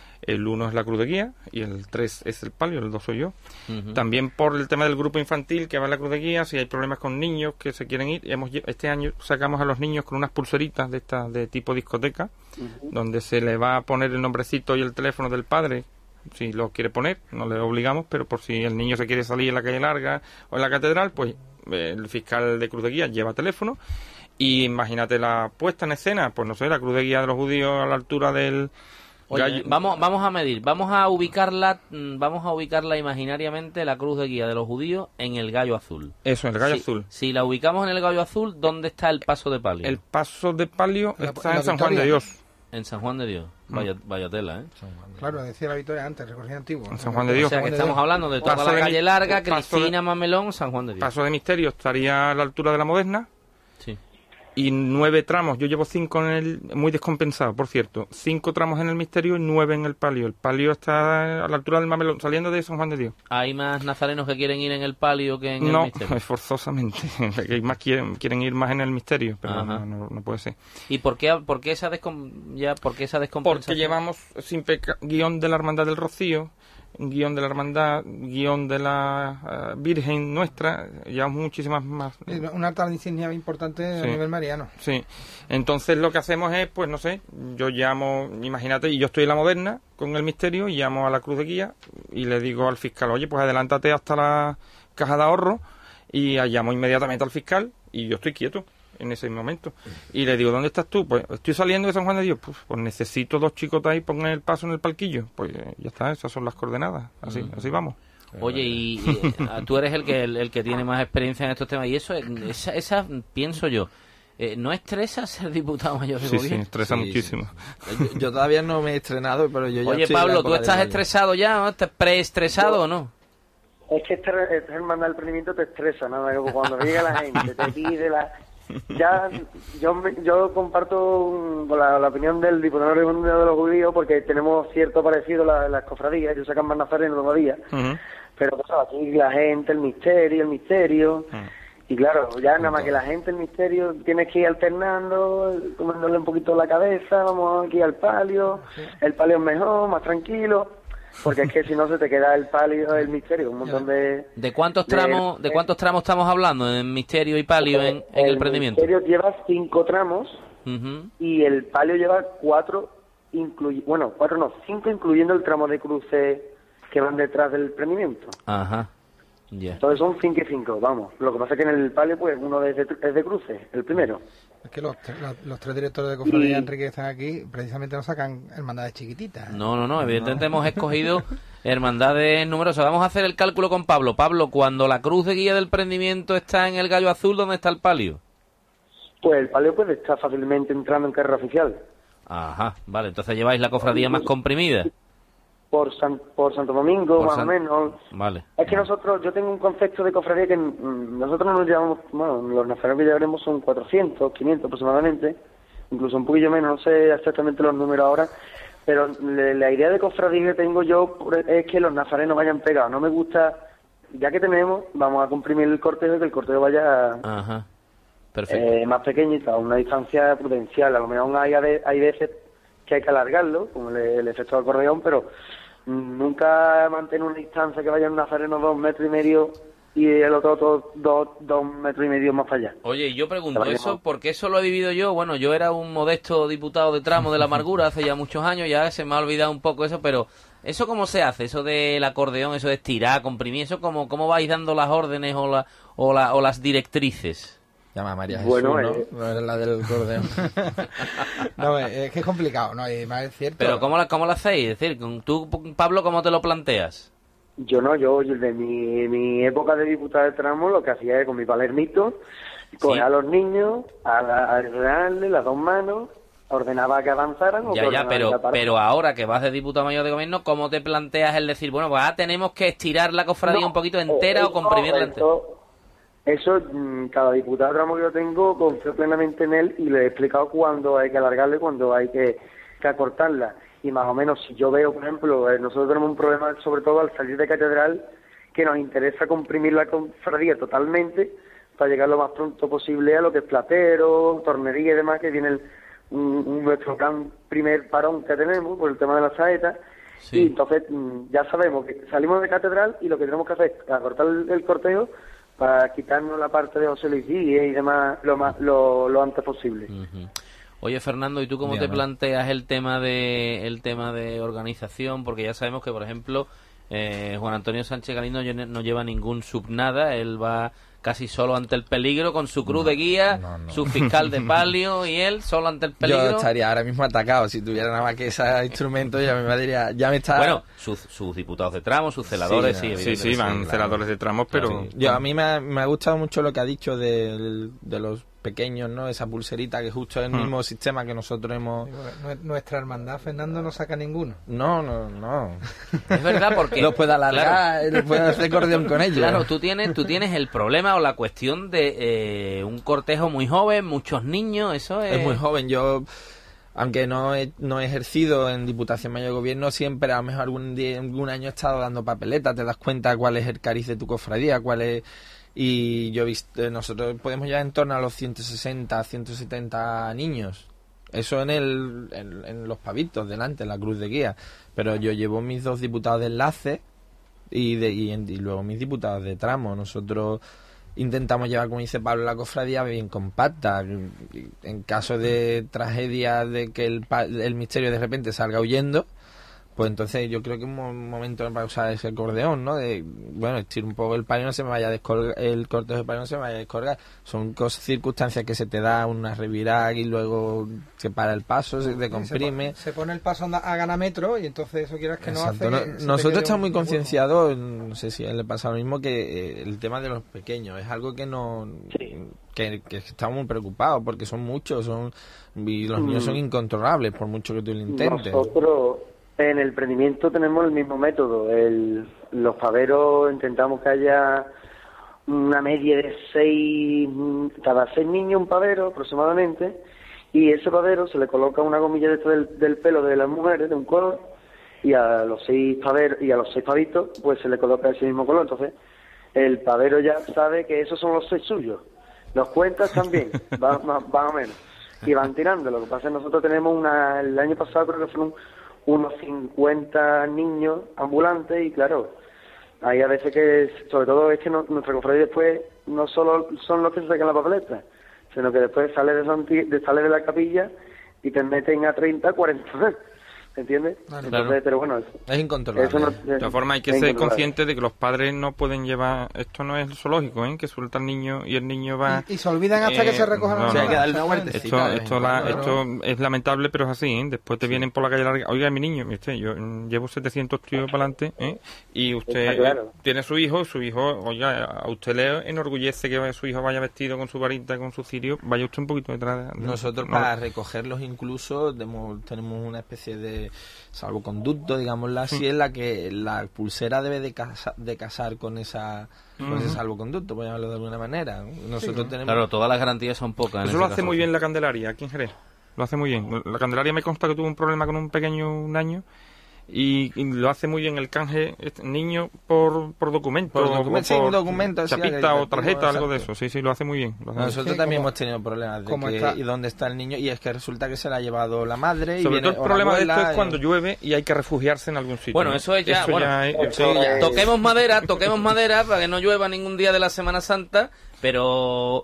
El uno es la Cruz de Guía y el tres es el palio, el dos soy yo. Uh-huh. También por el tema del grupo infantil que va en la Cruz de Guía, si hay problemas con niños que se quieren ir, hemos este año sacamos a los niños con unas pulseritas de estas de tipo discoteca, uh-huh. donde se le va a poner el nombrecito y el teléfono del padre, si lo quiere poner, no le obligamos, pero por si el niño se quiere salir en la calle larga o en la catedral, pues eh, el fiscal de Cruz de Guía lleva teléfono. Y imagínate la puesta en escena, pues no sé, la Cruz de Guía de los judíos a la altura del... Oye, vamos, vamos a medir, vamos a ubicarla, vamos a ubicarla imaginariamente, la cruz de guía de los judíos en el Gallo Azul. Eso, en el Gallo si, Azul. Si la ubicamos en el Gallo Azul, ¿dónde está el paso de palio? El paso de palio la, está la en San Victoria. Juan de Dios. En San Juan de Dios. Vaya, vaya tela, ¿eh? Claro, decía la Victoria antes, recorrido antiguo. En San Juan de Dios. O sea que estamos hablando de toda paso la de calle mi, larga, paso Cristina, de, Mamelón, San Juan de Dios. Paso de Misterio estaría a la altura de la Moderna. Sí. Y nueve tramos, yo llevo cinco en el, muy descompensado, por cierto, cinco tramos en el Misterio y nueve en el Palio. El Palio está a la altura del Mamelón, saliendo de San Juan de Dios. ¿Hay más nazarenos que quieren ir en el Palio que en no, el Misterio? No, forzosamente, hay más quieren, quieren ir más en el Misterio, pero no, no, no puede ser. ¿Y por qué, por qué esa, descom, ya, por qué esa descompensación? Porque llevamos sin peca, guión de la Hermandad del Rocío, guión de la Hermandad, guión de la uh, Virgen nuestra, llevamos muchísimas más. Un altar de insignia importante sí, a nivel mariano. Sí, entonces lo que hacemos es, pues no sé, yo llamo, imagínate, y yo estoy en la Moderna con el Misterio y llamo a la Cruz de Guía y le digo al fiscal, oye, pues adelántate hasta la caja de ahorro y llamo inmediatamente al fiscal y yo estoy quieto en ese momento. Y le digo, ¿dónde estás tú? Pues estoy saliendo de San Juan de Dios. Pues, pues necesito dos chicotas ahí, pongan el paso en el palquillo. Pues eh, ya está, esas son las coordenadas. Así, uh-huh. así vamos. Oye, y, y tú eres el que el, el que tiene más experiencia en estos temas. Y eso, esa, esa pienso yo, eh, ¿no estresa ser diputado mayor de sí, gobierno? Sí, estresa sí, muchísimo. Sí. Yo, yo todavía no me he estrenado, pero yo ya Oye, estoy Pablo, ¿tú estás de estresado ya? ¿No? ¿Estás preestresado o no? Es que este, este hermandad del emprendimiento te estresa, nada, ¿no? Cuando llega la gente, te pide la... Ya, yo yo comparto la, la opinión del diputado de los judíos porque tenemos cierto parecido las la cofradías, ellos sacan más nazarenos todavía, uh-huh. pero pues, aquí la gente, el misterio, el misterio, uh-huh. y claro, ya nada más que la gente, el misterio, tienes que ir alternando, tomándole un poquito la cabeza, vamos aquí al palio, sí. El palio es mejor, más tranquilo, porque es que si no se te queda el palio, el misterio, un montón de... ¿De cuántos tramos de, de cuántos tramos estamos hablando en misterio y palio en, en el, el prendimiento? El misterio lleva cinco tramos uh-huh. y el palio lleva cuatro, incluy, bueno, cuatro no, cinco incluyendo el tramo de cruce que van detrás del prendimiento. Ajá. Yeah. Entonces son cinco y cinco, vamos. Lo que pasa es que en el palio, pues, uno es de, es de cruce, el primero. Es que los, los, los tres directores de cofradía, y... Enrique, que están aquí, precisamente no sacan hermandades chiquititas. No, no, no. Evidentemente no. Hemos escogido hermandades numerosas. Vamos a hacer el cálculo con Pablo. Pablo, cuando la cruz de guía del prendimiento está en el Gallo Azul, ¿dónde está el palio? Pues el palio puede estar fácilmente entrando en carrera oficial. Ajá, vale. Entonces lleváis la cofradía más comprimida. Por San, por Santo Domingo, por más San... o menos. Vale. Es que nosotros, yo tengo un concepto de cofradía que mm, nosotros no nos llevamos, bueno, los nazarenos que llevaremos son cuatrocientos, quinientos aproximadamente, incluso un poquillo menos, no sé exactamente los números ahora, pero le, la idea de cofradía que tengo yo es que los nazarenos vayan pegados. No me gusta, ya que tenemos, vamos a comprimir el cortejo y que el cortejo vaya Ajá. Perfecto. Eh, más pequeñito, a una distancia prudencial. A lo mejor hay, hay veces que hay que alargarlo, como el, el efecto de acordeón, pero nunca mantener una distancia que vaya un nazareno dos metros y medio y el otro, otro dos, dos metros y medio más para allá. Oye, yo pregunto eso, porque eso lo he vivido yo. Bueno, yo era un modesto diputado de tramo de la amargura hace ya muchos años, ya se me ha olvidado un poco eso, pero ¿eso cómo se hace? Eso del acordeón, eso de estirar, comprimir, ¿eso cómo, cómo vais dando las órdenes o, la, o, la, o las directrices? Llama a María Jesús, bueno, ¿no? Eh... No es la del acordeón. No, es que es complicado, ¿no? Y más es cierto. Pero ¿cómo la, cómo la hacéis? Es decir, tú, Pablo, ¿cómo te lo planteas? Yo no, yo de mi, mi época de diputado de tramo lo que hacía es con mi palernito, coger ¿Sí? a los niños, a, a ordenarle las dos manos, ordenaba que avanzaran. O ya, que ya, pero, pero ahora que vas de diputado mayor de gobierno, ¿cómo te planteas el decir, bueno, pues ah, tenemos que estirar la cofradía no, un poquito entera eso, o comprimirla entera? Eso, cada diputado de tramo que yo tengo, confío plenamente en él y le he explicado cuándo hay que alargarla y cuándo hay que, que acortarla. Y más o menos, si yo veo, por ejemplo, eh, nosotros tenemos un problema, sobre todo al salir de catedral, que nos interesa comprimir la cofradía totalmente para llegar lo más pronto posible a lo que es platero, tornería y demás, que viene el, un, un, nuestro gran primer parón que tenemos por el tema de la saeta. Sí. Y entonces ya sabemos que salimos de catedral y lo que tenemos que hacer es acortar el, el cortejo para quitarnos la parte de José Luis Díez y demás lo más lo, lo antes posible. Uh-huh. Oye, Fernando, ¿y tú cómo Bien, te ¿no? planteas el tema de el tema de organización? Porque ya sabemos que, por ejemplo, eh, Juan Antonio Sánchez Galindo no lleva ningún subnada, él va casi solo ante el peligro con su cruz no, de guía, no, no. su fiscal de palio y él solo ante el peligro. Yo estaría ahora mismo atacado si tuviera nada más que ese instrumento, ya me diría, ya me está. Bueno, sus, sus diputados de tramo, sus celadores, sí, sí, sí, sí van sí, celadores de tramos, pero sí. Yo a mí me ha, me ha gustado mucho lo que ha dicho de, de los pequeños, ¿no? Esa pulserita que justo es el mismo hmm. sistema que nosotros hemos... Nuestra hermandad, Fernando, no saca ninguno. No, no, no. Es verdad, porque... Los puede alargar, claro. Los puede hacer acordeón con ellos. Claro, tú tienes, tú tienes el problema o la cuestión de eh, un cortejo muy joven, muchos niños, eso es... Es muy joven, yo... Aunque no he, no he ejercido en Diputación Mayor de Gobierno, siempre a lo mejor algún, día, algún año he estado dando papeletas, te das cuenta cuál es el cariz de tu cofradía, cuál es... Y yo he visto, nosotros podemos llegar en torno a los ciento sesenta, ciento setenta niños. Eso en el en, en los pavitos, delante, en la cruz de guía. Pero yo llevo mis dos diputados de enlace y, de, y, y luego mis diputados de tramo. Nosotros intentamos llevar, como dice Pablo, la cofradía bien compacta. En caso de tragedia, de que el, el misterio de repente salga huyendo, pues entonces yo creo que es un momento para usar ese acordeón, ¿no? De, bueno, estirar un poco el palio, no se me vaya a descolgar, el cortejo del palio no se me vaya a descolgar. Son cosas, circunstancias que se te da una revirada y luego se para el paso, se te comprime. Se pone, se pone el paso a ganar metro y entonces eso quieras que Exacto. no hace... No, nosotros estamos muy concienciados, no sé si a él le pasa lo mismo, que eh, el tema de los pequeños es algo que no... Sí. Que, que estamos muy preocupados porque son muchos, son y los niños son incontrolables por mucho que tú lo intentes. Nosotros... En el prendimiento tenemos el mismo método. El, los paveros intentamos que haya una media de seis, cada seis niños un pavero aproximadamente, y ese pavero se le coloca una gomilla dentro del, del pelo de las mujeres de un color, y a los seis paveros y a los seis pavitos pues se le coloca ese mismo color. Entonces el pavero ya sabe que esos son los seis suyos. Los cuentas también, van más o menos, y van tirando. Lo que pasa es que nosotros tenemos una, el año pasado creo que fueron unos cincuenta niños ambulantes y claro, hay a veces que, sobre todo es que no, nuestra cofradía después no solo son los que se sacan la papeleta, sino que después sale de, Santi, de, sale de la capilla y te meten a treinta, cuarenta, ¿entiendes? Claro. Entonces, pero bueno, eso, es incontrolable. Eso no, de todas formas hay que ser consciente de que los padres no pueden llevar, esto no es zoológico, ¿eh? Que suelta al niño y el niño va... Y, y se olvidan hasta eh, que se recojan no, los no, hay que darle una vueltecita. Esto, esto, la, esto es lamentable, pero es así, ¿eh? Después te sí. vienen por la calle larga, oiga, mi niño, usted, yo llevo setecientos tíos para adelante, ¿eh? Y usted claro. tiene su hijo, su hijo, oiga, a usted le enorgullece que su hijo vaya vestido con su varita, con su cirio, vaya usted un poquito detrás. De, Nosotros no. para recogerlos incluso tenemos, tenemos una especie de salvoconducto, digámoslo así, sí. en la que la pulsera debe de, casa, de casar con esa con uh-huh. ese salvoconducto, por llamarlo de alguna manera. Nosotros sí, tenemos... Claro, todas las garantías son pocas. Eso lo hace caso. muy bien la Candelaria, aquí en Jerez. Lo hace muy bien. La Candelaria me consta que tuvo un problema con un pequeño un año y, y lo hace muy bien el canje este, niño por, por documento. Por documento, por, sí, documento. Chapita o tarjeta, algo de eso. Sí, sí, lo hace muy bien. Hace Nosotros bien. también ¿Cómo? hemos tenido problemas de que, Está? y dónde está el niño, y es que resulta que se la ha llevado la madre. Sobre y todo el problema de esto es y... cuando llueve y hay que refugiarse en algún sitio. Bueno, eso es ya... Eso bueno, ya es, sí, ya toquemos madera, toquemos madera para que no llueva ningún día de la Semana Santa, pero...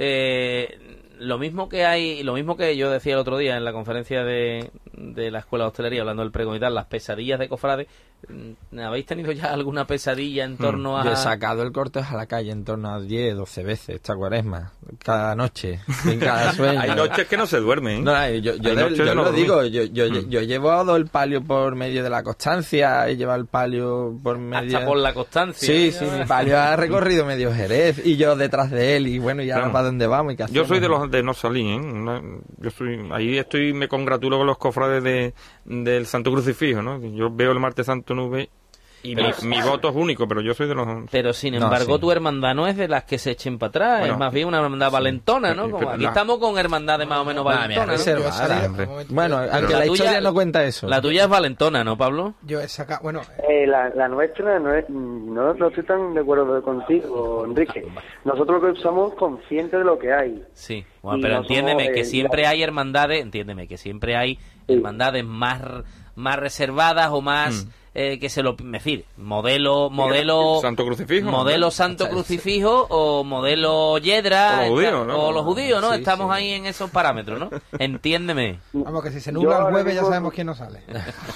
Eh, lo mismo que hay, lo mismo que yo decía el otro día en la conferencia de, de la Escuela de Hostelería, hablando del pregón y tal, las pesadillas de cofrades. ¿Habéis tenido ya alguna pesadilla en torno a...? Yo he sacado el cortejo a la calle en torno a diez, doce veces esta cuaresma, cada noche, en cada sueño. Hay noches que no se duermen. No, yo, yo, de, yo lo digo, yo, yo, mm. yo he llevado el palio por medio de la constancia, he llevado el palio por medio... Hasta por la constancia. Sí, sí, mi palio ha recorrido medio Jerez y yo detrás de él, y bueno, y ahora claro. para dónde vamos y qué hacemos. Yo soy de los de no salir, ¿eh? No, yo soy, ahí estoy, me congratulo con los cofrades de, del Santo Crucifijo, ¿no? Yo veo el Martes Santo Nube y mi, mi voto es único, pero yo soy de los... Pero sin embargo, no, sí. tu hermandad no es de las que se echen para atrás, bueno, es más bien una hermandad sí. valentona, ¿no? Como aquí la... estamos con hermandades más o menos valentonas. ¿no? Bueno, aunque la, la historia tuya, no cuenta eso. La tuya es valentona, ¿no, Pablo? Yo he sacado... Bueno... Eh, la, la nuestra no es... No, no estoy tan de acuerdo contigo, Enrique. Nosotros lo que somos conscientes de lo que hay. Sí, bueno, pero entiéndeme somos, que eh, siempre la... hay hermandades, entiéndeme que siempre hay sí. hermandades más, más reservadas o más... Mm. Eh, que se lo, es decir, modelo, modelo, Santo Crucifijo, modelo ¿no? Santo Crucifijo o modelo Yedra, o los judíos, ¿no? O los judíos, ¿no? Sí, Estamos sí. ahí en esos parámetros, ¿no? Entiéndeme. Vamos, que si se nubla el jueves ya sabemos quién no sale.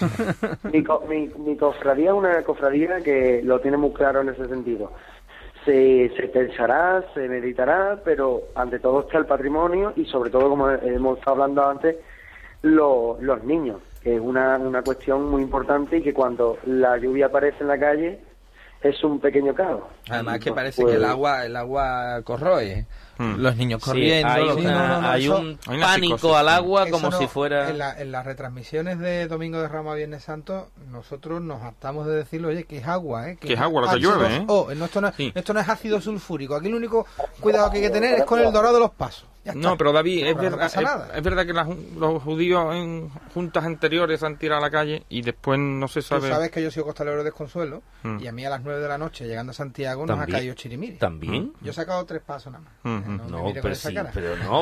mi, co mi, mi cofradía es una cofradía que lo tiene muy claro en ese sentido. Se, se pensará, se meditará, pero ante todo está el patrimonio y sobre todo, como hemos estado hablando antes, lo, los niños, que es una, una cuestión muy importante y que cuando la lluvia aparece en la calle es un pequeño caos. Además que parece pues, que el agua el agua corroe. Hmm. Los niños corriendo. Sí, hay, los una, no, no, no, hay eso, un hay pánico al agua eso como no, si fuera... En, la, en las retransmisiones de Domingo de Ramos a Viernes Santo, nosotros nos hartamos de decirle, oye, que es agua, ¿eh? Que, que es agua lo que llueve, ¿eh? Oh, no, esto, no, sí. esto no es ácido sulfúrico. Aquí el único cuidado que hay que tener es con el dorado de los pasos. No, pero David, es, no, ver, no es, es verdad que las, los judíos en juntas anteriores han tirado a la calle y después no se sabe... Tú sabes que yo soy costalero de Consuelo mm. y a mí a las nueve de la noche, llegando a Santiago, nos ha caído chirimiri. ¿También? Yo he sacado tres pasos nada más. Mm-hmm. No, no pero sí, pero no.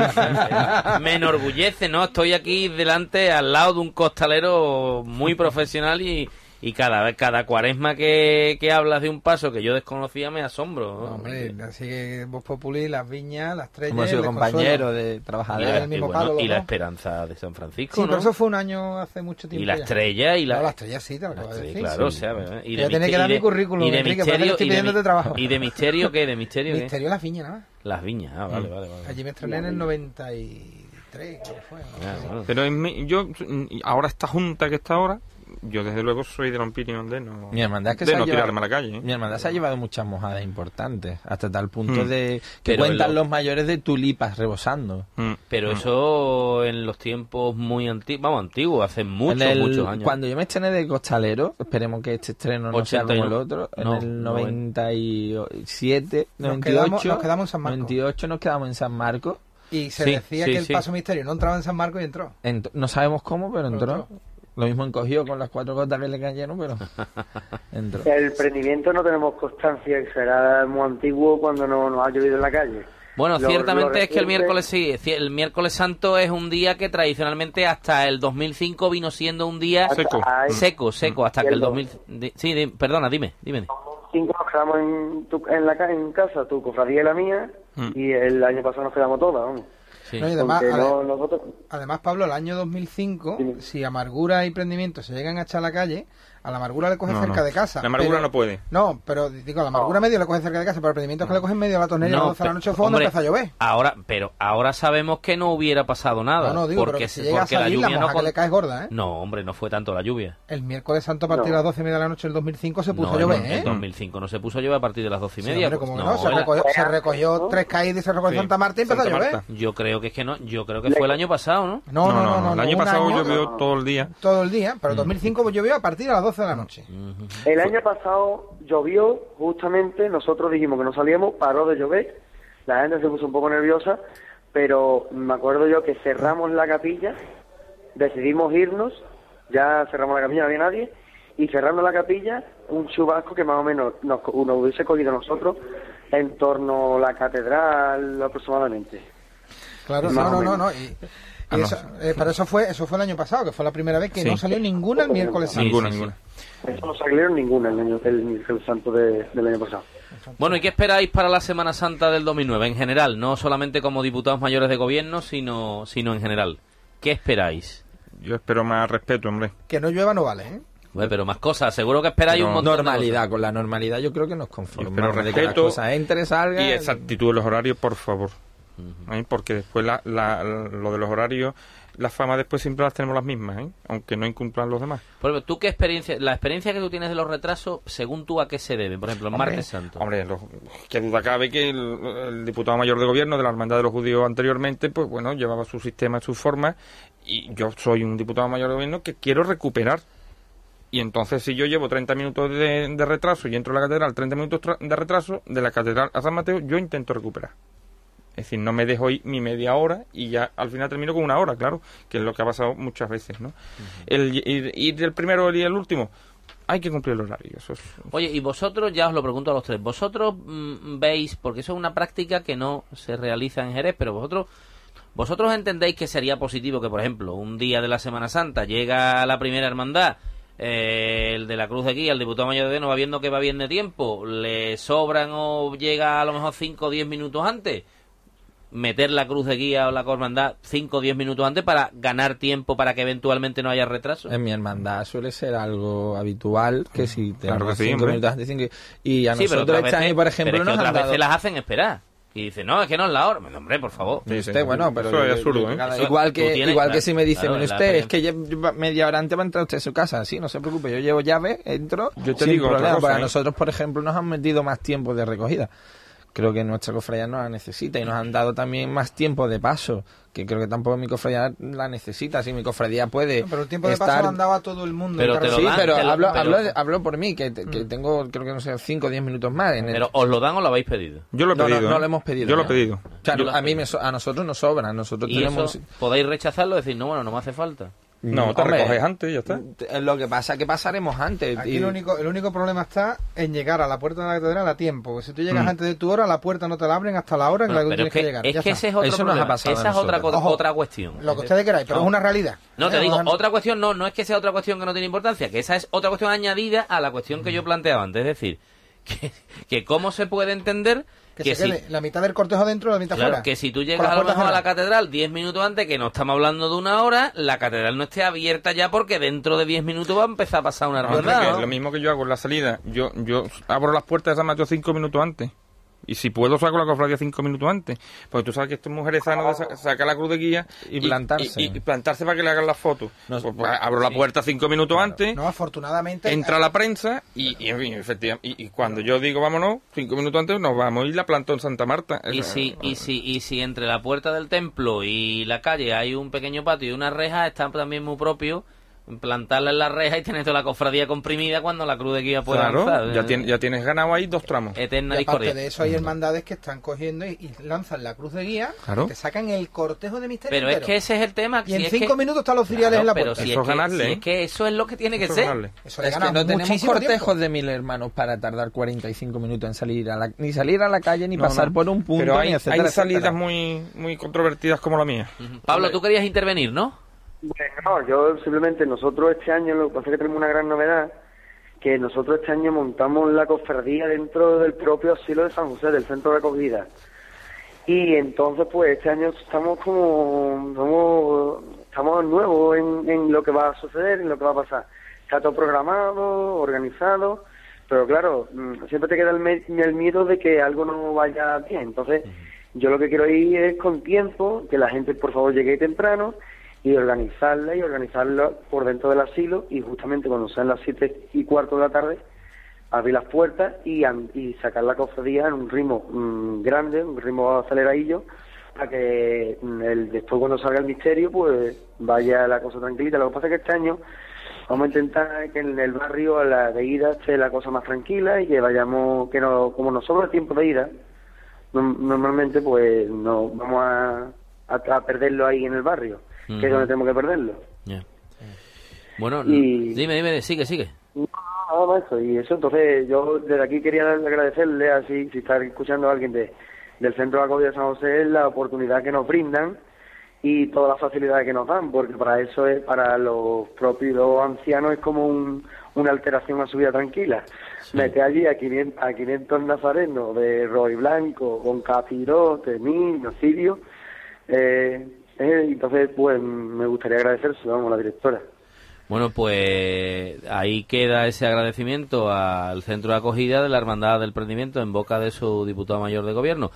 Te, me enorgullece, ¿no? Estoy aquí delante, al lado de un costalero muy profesional y... Y cada cada cuaresma que, que hablas de un paso que yo desconocía me asombro. No, hombre, así que Voz Populi, las viñas, las estrellas... Hemos sido compañeros de trabajadores. Y, la, y, bueno, y la esperanza de San Francisco, sí, ¿no? pero eso fue un año hace mucho tiempo. Y la estrella y la... No, la estrella sí, te lo acabo de decir. Claro, sí. o sea... Y ya tenés que dar mi currículum, y de Enrique, misterio, estoy pidiéndote trabajo. ¿Y de misterio qué? ¿De misterio qué? Misterio las viñas, nada. Las viñas, ah, vale, vale, vale. Allí me estrené en el noventa y tres, creo que fue. Ah, bueno. Pero en, yo, ahora esta junta que está ahora... Yo desde luego soy de la opinión de no, mi hermandad es que de se no llevado, tirarme a la calle. ¿eh? Mi hermandad se ha llevado muchas mojadas importantes, hasta tal punto mm. de que pero cuentan lo... los mayores de tulipas rebosando. Mm. Pero mm. eso en los tiempos muy antiguos, vamos, antiguos, hace muchos, el, muchos años. Cuando yo me estrené de costalero, esperemos que este estreno no sea como el otro, no, en el noventa y siete, nos noventa y ocho, quedamos, nos quedamos en San Marcos. noventa y ocho nos quedamos en San Marcos. Y se sí, decía sí, que el sí. paso misterio no entraba en San Marcos y entró. Ent no sabemos cómo, pero entró. Pero entró. Lo mismo encogió con las cuatro gotas que le cayeron, pero entró. El prendimiento no tenemos constancia, que será muy antiguo cuando no nos ha llovido en la calle. Bueno, Lo- ciertamente lo es que el reciente- miércoles sí, el miércoles santo es un día que tradicionalmente hasta el dos mil cinco vino siendo un día Seco. Ay, seco, seco, hasta que el Cielo. dos mil... di- Sí, di- perdona, dime, dime. cinco nos quedamos en, tu- en, la, ca- en casa, tu cofradía y la mía, Mm. y el año pasado nos quedamos todas, vamos. Sí. No, y además, Porque ade- no, nosotros... además, Pablo, el año dos mil cinco, Dime. si Amargura y Prendimiento se llegan a echar a la calle, a la Amargura le coge No, cerca no. de casa. La Amargura pero- no puede. No, pero digo, a la Amargura medio le coge cerca de casa, pero el Prendimiento es que le coge en medio de la tornería a las doce de la pe- noche fue cuando hombre, empezó a llover. Ahora, pero ahora sabemos que no hubiera pasado nada. No, no, digo, pero porque que si se- llega a porque la salir, la lluvia moja no... que con- le cae es gorda, ¿eh? No, hombre, no fue tanto la lluvia. El miércoles santo a partir No. de las doce y media de la noche del dos mil cinco se puso No, a llover, en ¿eh? el dos mil cinco no se puso a llover a partir de las doce y Sí, media. hombre, pues, como que no, no, se la- recogió, se recogió tres caídas y se recogió Sí. Santa Marta y empezó Santa a llover. Marta. Yo creo que es que no, yo creo que fue el año pasado, ¿no? No, no, no, no, El año un pasado año, llovió todo el día. todo el día, pero el dos mil cinco llovió a partir de las doce de la noche. El año pasado llovió, justamente, nosotros dijimos que no salíamos, paró de llover, la gente se puso un poco nerviosa, pero me acuerdo yo que cerramos la capilla, decidimos irnos, ya cerramos la capilla, no había nadie, y cerrando la capilla, un chubasco que más o menos nos, nos hubiese cogido nosotros en torno a la catedral aproximadamente. Claro, Más no, o no, no, menos. no. Y, Ah, y no. eso, eh, pero eso fue, eso fue el año pasado, que fue la primera vez que Sí. no salió ninguna el miércoles Sí, santo. Ninguna, sí, sí. ninguna. Eso no salieron ninguna el año el, el santo de- del año pasado. Bueno, ¿y qué esperáis para la Semana Santa del dos mil nueve en general? No solamente como diputados mayores de gobierno, sino, sino en general. ¿Qué esperáis? Yo espero más respeto, hombre. Que no llueva no vale, ¿eh? Bueno, pero más cosas, seguro que esperáis Pero un montón Normalidad, de con la normalidad yo creo que nos conformamos Pero de que las respeto cosas entren, salgan. Y exactitud de los horarios, por favor. ¿Eh? Porque después la, la- lo de los horarios, las famas después siempre las tenemos las mismas, ¿eh? Aunque no incumplan los demás. Por ejemplo, ¿tú qué experiencia, la experiencia que tú tienes de los retrasos, según tú, a qué se debe? Por ejemplo, el Hombre, Martes Santo. Hombre, lo- que duda cabe que el, el diputado mayor de gobierno de la Hermandad de los Judíos anteriormente, pues bueno, llevaba su sistema, sus formas, y yo soy un diputado mayor de gobierno que quiero recuperar. Y entonces, si yo llevo treinta minutos de, de retraso y entro a la catedral treinta minutos tra- de retraso, de la catedral a San Mateo, yo intento recuperar. Es decir, no me dejo ir mi media hora y ya al final termino con una hora, claro, que es lo que ha pasado muchas veces, ¿no? El ir, ir del primero y el último, hay que cumplir el horario, eso es... Oye, y vosotros, ya os lo pregunto a los tres, vosotros mm, veis, porque eso es una práctica que no se realiza en Jerez, pero vosotros vosotros entendéis que sería positivo que, por ejemplo, un día de la Semana Santa llega la primera hermandad, eh, el de la Cruz de Guía, el diputado mayor de no va viendo que va bien de tiempo, le sobran o llega a lo mejor cinco o diez minutos antes, meter la Cruz de Guía o la Cofrandad cinco o diez minutos antes para ganar tiempo para que eventualmente no haya retraso. En mi hermandad suele ser algo habitual, que si Claro tenemos que sí, cinco hombre. minutos antes, cinco- y a Sí, pero nosotros otras este veces- año, por ejemplo, pero es que nos otras han dado... veces las hacen esperar. Y dice, no, es que no es la hora. Bueno, hombre, por favor. Sí, sí, Usted, sí. bueno, pero Eso es yo- absurdo, yo- ¿eh? cada- Eso- igual tú que tienes, igual claro, que si me dice, claro, mire la usted, es experiencia. que lleva media hora antes va a entrar usted a su casa. Sí, no se preocupe, yo llevo llave, entro, Yo te sin digo otra problema. cosa, Para ¿eh? nosotros, por ejemplo, nos han metido más tiempo de recogida. Creo que nuestra cofradía no la necesita y nos han dado también más tiempo de paso, que creo que tampoco mi cofradía la necesita. Si mi cofradía puede Pero el tiempo de estar... paso lo han dado a todo el mundo. Pero en te lo Sí, dan, pero te lo- hablo, pero- hablo, hablo por mí, que, que tengo, creo que no sé, cinco o diez minutos más. En el- Pero ¿os lo dan o lo habéis pedido? Yo lo he No, no, pedido. no ¿eh? lo hemos pedido, Yo lo he ya. pedido. Claro, Yo lo a mí sé. me so- a nosotros nos sobra, nosotros Y tenemos... eso, podéis rechazarlo y decir, no, bueno, no me hace falta. No, te Hombre, recoges antes y ya está. eh, Lo que pasa es que pasaremos antes. Aquí y- el único, el único problema está en llegar a la puerta de la catedral a tiempo. Porque si tú llegas Mm. antes de tu hora, la puerta no te la abren hasta la hora en Bueno, la que pero tienes es que, que llegar. es Ya que está. ese es otro Eso nos ha problema. pasado a Esa es otra, nosotros. co- Ojo, otra cuestión. Lo que ustedes queráis, pero No. es una realidad. No, te Eh, digo, ojalá- otra cuestión no, no es que sea otra cuestión que no tiene importancia, que esa es otra cuestión añadida a la cuestión que yo planteaba antes. Es decir, que, que cómo se puede entender Que, que, se si, quede la mitad del cortejo dentro y la mitad claro, fuera. que si tú Con llegas la a lo puerta mejor a la cerrada. catedral diez minutos antes, que no estamos hablando de una hora, la catedral no esté abierta ya porque dentro de diez minutos va a empezar a pasar una No, hombre, hermandad. que ¿no? es lo mismo que yo hago en la salida. Yo yo abro las puertas de San Mateo cinco minutos antes. Y si puedo, saco la cofradía cinco minutos antes. Porque tú sabes que esto es muy jerezano de sa- sacar la cruz de guía Y plantarse. Y, y plantarse para que le hagan las fotos. No, Pues, pues, abro la puerta cinco minutos antes, No, afortunadamente. entra la prensa y, y, en fin, efectivamente, y, y cuando yo digo vámonos, cinco minutos antes nos vamos y la plantó en Santa Marta. Y si, y, si, y si entre la puerta del templo y la calle hay un pequeño patio y una reja, está también muy propio plantarla en la reja y tener toda la cofradía comprimida cuando la cruz de guía pueda Claro, avanzar. ya, tien, ya tienes ganado ahí dos tramos. Eterna Y aparte discordia. de eso hay hermandades que están cogiendo y, y lanzan la cruz de guía, Claro. te sacan el cortejo de misterio Pero es entero. que ese es el tema. Y en si es cinco que- minutos están los ciriales Claro, en la pero puerta. si Eso es, es que, ganarle, si ¿eh? es que eso es lo que tiene que Eso es ser. ganarle. Eso le Es que gana no tenemos muchísimo cortejos tiempo. de mil hermanos para tardar cuarenta y cinco minutos en salir a la, ni salir a la calle, ni No, pasar no. por un punto, Pero hay, ni etcétera, hay salidas etcétera. muy, muy controvertidas como la mía. Ujú. Pablo, tú querías intervenir, ¿no? Bueno, yo simplemente, nosotros este año, lo que pasa es que tenemos una gran novedad, que nosotros este año montamos la cofradía dentro del propio asilo de San José, del centro de acogida. Y entonces, pues este año estamos como, somos, estamos nuevos en, en lo que va a suceder, en lo que va a pasar. Está todo programado, organizado, pero claro, mm, siempre te queda el, me- el miedo de que algo no vaya bien. Entonces, yo lo que quiero ir es con tiempo, que la gente por favor llegue temprano y organizarla y organizarla por dentro del asilo, y justamente cuando sean las siete y cuarto de la tarde abrir las puertas y, an- y sacar la cofradía en un ritmo mm, grande, un ritmo aceleradillo, para que mm, el, después cuando salga el misterio pues vaya la cosa tranquilita. Lo que pasa es que este año vamos a intentar que en el barrio a la de ida esté la cosa más tranquila y que vayamos, que no, como nos sobra tiempo de ida, no- normalmente pues no vamos a, a, a perderlo ahí en el barrio, que Ujú. es donde tenemos que perderlo. Ya. Bueno, Y- dime, dime, sigue, sigue. No, nada más eso, y eso, entonces yo desde aquí quería agradecerle, así, si está escuchando a alguien de, del Centro de Acogida de San José, la oportunidad que nos brindan y todas las facilidades que nos dan, porque para eso es, para los propios ancianos es como un, una alteración a su vida tranquila. Sí. Mete allí a quinientos, a quinientos nazarenos de rojo y blanco, con capirote, niños, cirios, eh, eh, entonces pues me gustaría agradecérselo, vamos, a la directora. Bueno, pues ahí queda ese agradecimiento al centro de acogida de la Hermandad del Prendimiento en boca de su diputado mayor de gobierno.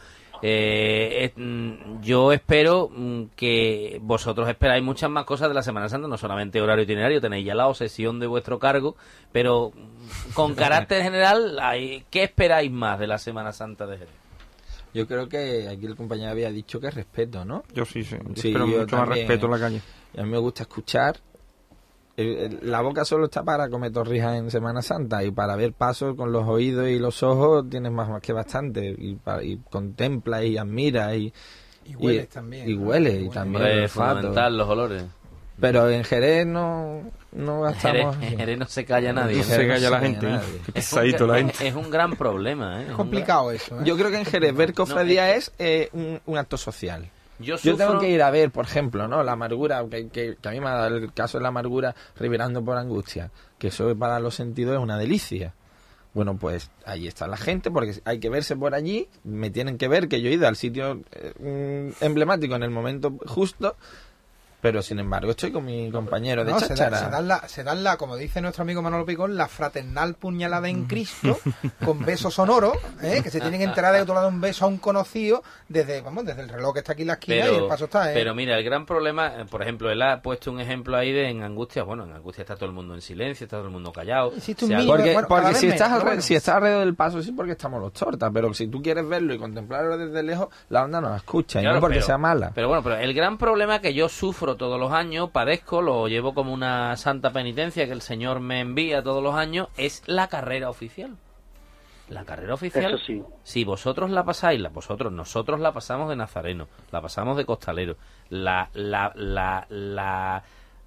Eh, eh, mm, yo espero mm, que vosotros esperáis muchas más cosas de la Semana Santa, no solamente horario itinerario, tenéis ya la obsesión de vuestro cargo, pero mm, con carácter general, hay- ¿qué esperáis más de la Semana Santa de Jerez? Yo creo que aquí el compañero había dicho que respeto, ¿no? Yo sí, sí. Yo Sí, espero yo mucho más también. respeto en la calle. Y a mí me gusta escuchar. El- el- La boca solo está para comer torrijas en Semana Santa, y para ver pasos con los oídos y los ojos tienes más, más que bastante, y, pa- y contemplas y admiras y, Y hueles también, y ¿no? hueles y Hueles. también Hombre, el es olfato. fundamental los olores. Pero en Jerez no, no En Jerez, gastamos. en Jerez no se calla nadie. No ¿no? se calla la se gente. calla ¿eh? nadie. Qué Es un, pesadito la gra- gente. es un gran problema, ¿eh? Es complicado eso, ¿eh? Yo creo que en Jerez ver cofradía No, es eh, un, un acto social. Yo, Yo tengo sufro- que ir a ver, por ejemplo, ¿no? La amargura, que, que, que a mí me ha dado el caso de la amargura Riberando por Angustia, que eso para los sentidos es una delicia. Bueno, pues ahí está la gente, porque hay que verse por allí, me tienen que ver que yo he ido al sitio eh, mm, emblemático en el momento justo, pero sin embargo estoy con mi compañero de No, se, da- cháchara. se dan la, se dan la, como dice nuestro amigo Manolo Picón, la fraternal puñalada en Cristo, con besos sonoros, ¿eh? Que se tienen que enterar de otro lado un beso a un conocido desde, vamos, desde el reloj que está aquí en la esquina y el paso está, ¿eh? pero mira, el gran problema, eh, por ejemplo, él ha puesto un ejemplo ahí de en Angustia. Bueno, en Angustia está todo el mundo en silencio, está todo el mundo callado. Existe un Se mínimo- habla- Porque, bueno, porque cada si, vez estás menos, alre- pero bueno. si estás alrededor del paso, sí, porque estamos los tortas, pero si tú quieres verlo y contemplarlo desde lejos, la onda no la escucha, y Claro, no porque pero- sea mala. Pero bueno, pero el gran problema que yo sufro todos los años, padezco, lo llevo como una santa penitencia que el Señor me envía todos los años, es la carrera oficial. La carrera oficial, Eso sí. si vosotros la pasáis, la, vosotros, nosotros la pasamos de nazareno, la pasamos de costalero, la, la, la, la,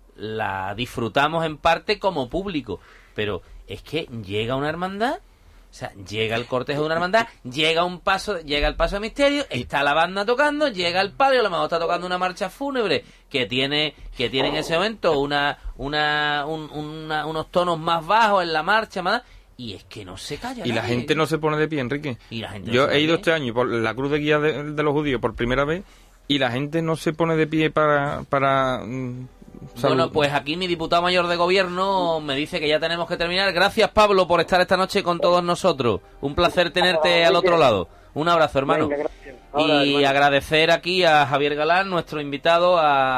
la disfrutamos en parte como público, pero es que llega una hermandad, o sea, llega el cortejo de una hermandad, llega un paso, llega el paso de misterio, está la banda tocando, llega el palio, a lo mejor está tocando una marcha fúnebre que tiene, que tiene en ese momento una, una, un- una- unos tonos más bajos en la marcha, más, y es que no se calla. Y la nadie. gente no se pone de pie, Enrique. Y la gente no Yo se he ido pone este año por la cruz de guía de, de los judíos por primera vez y la gente no se pone de pie para... para mm, Bueno, salud- pues aquí mi diputado mayor de gobierno me dice que ya tenemos que terminar. Gracias, Pablo, por estar esta noche con todos nosotros. Un placer tenerte al otro lado. Un abrazo, hermano. Venga, gracias. Ahora, Y hermano. agradecer aquí a Javier Galán, nuestro invitado,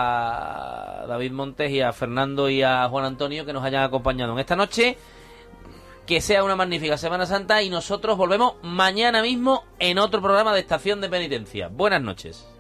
a David Montes y a Fernando y a Juan Antonio que nos hayan acompañado en esta noche. Que sea una magnífica Semana Santa y nosotros volvemos mañana mismo en otro programa de Estación de Penitencia. Buenas noches.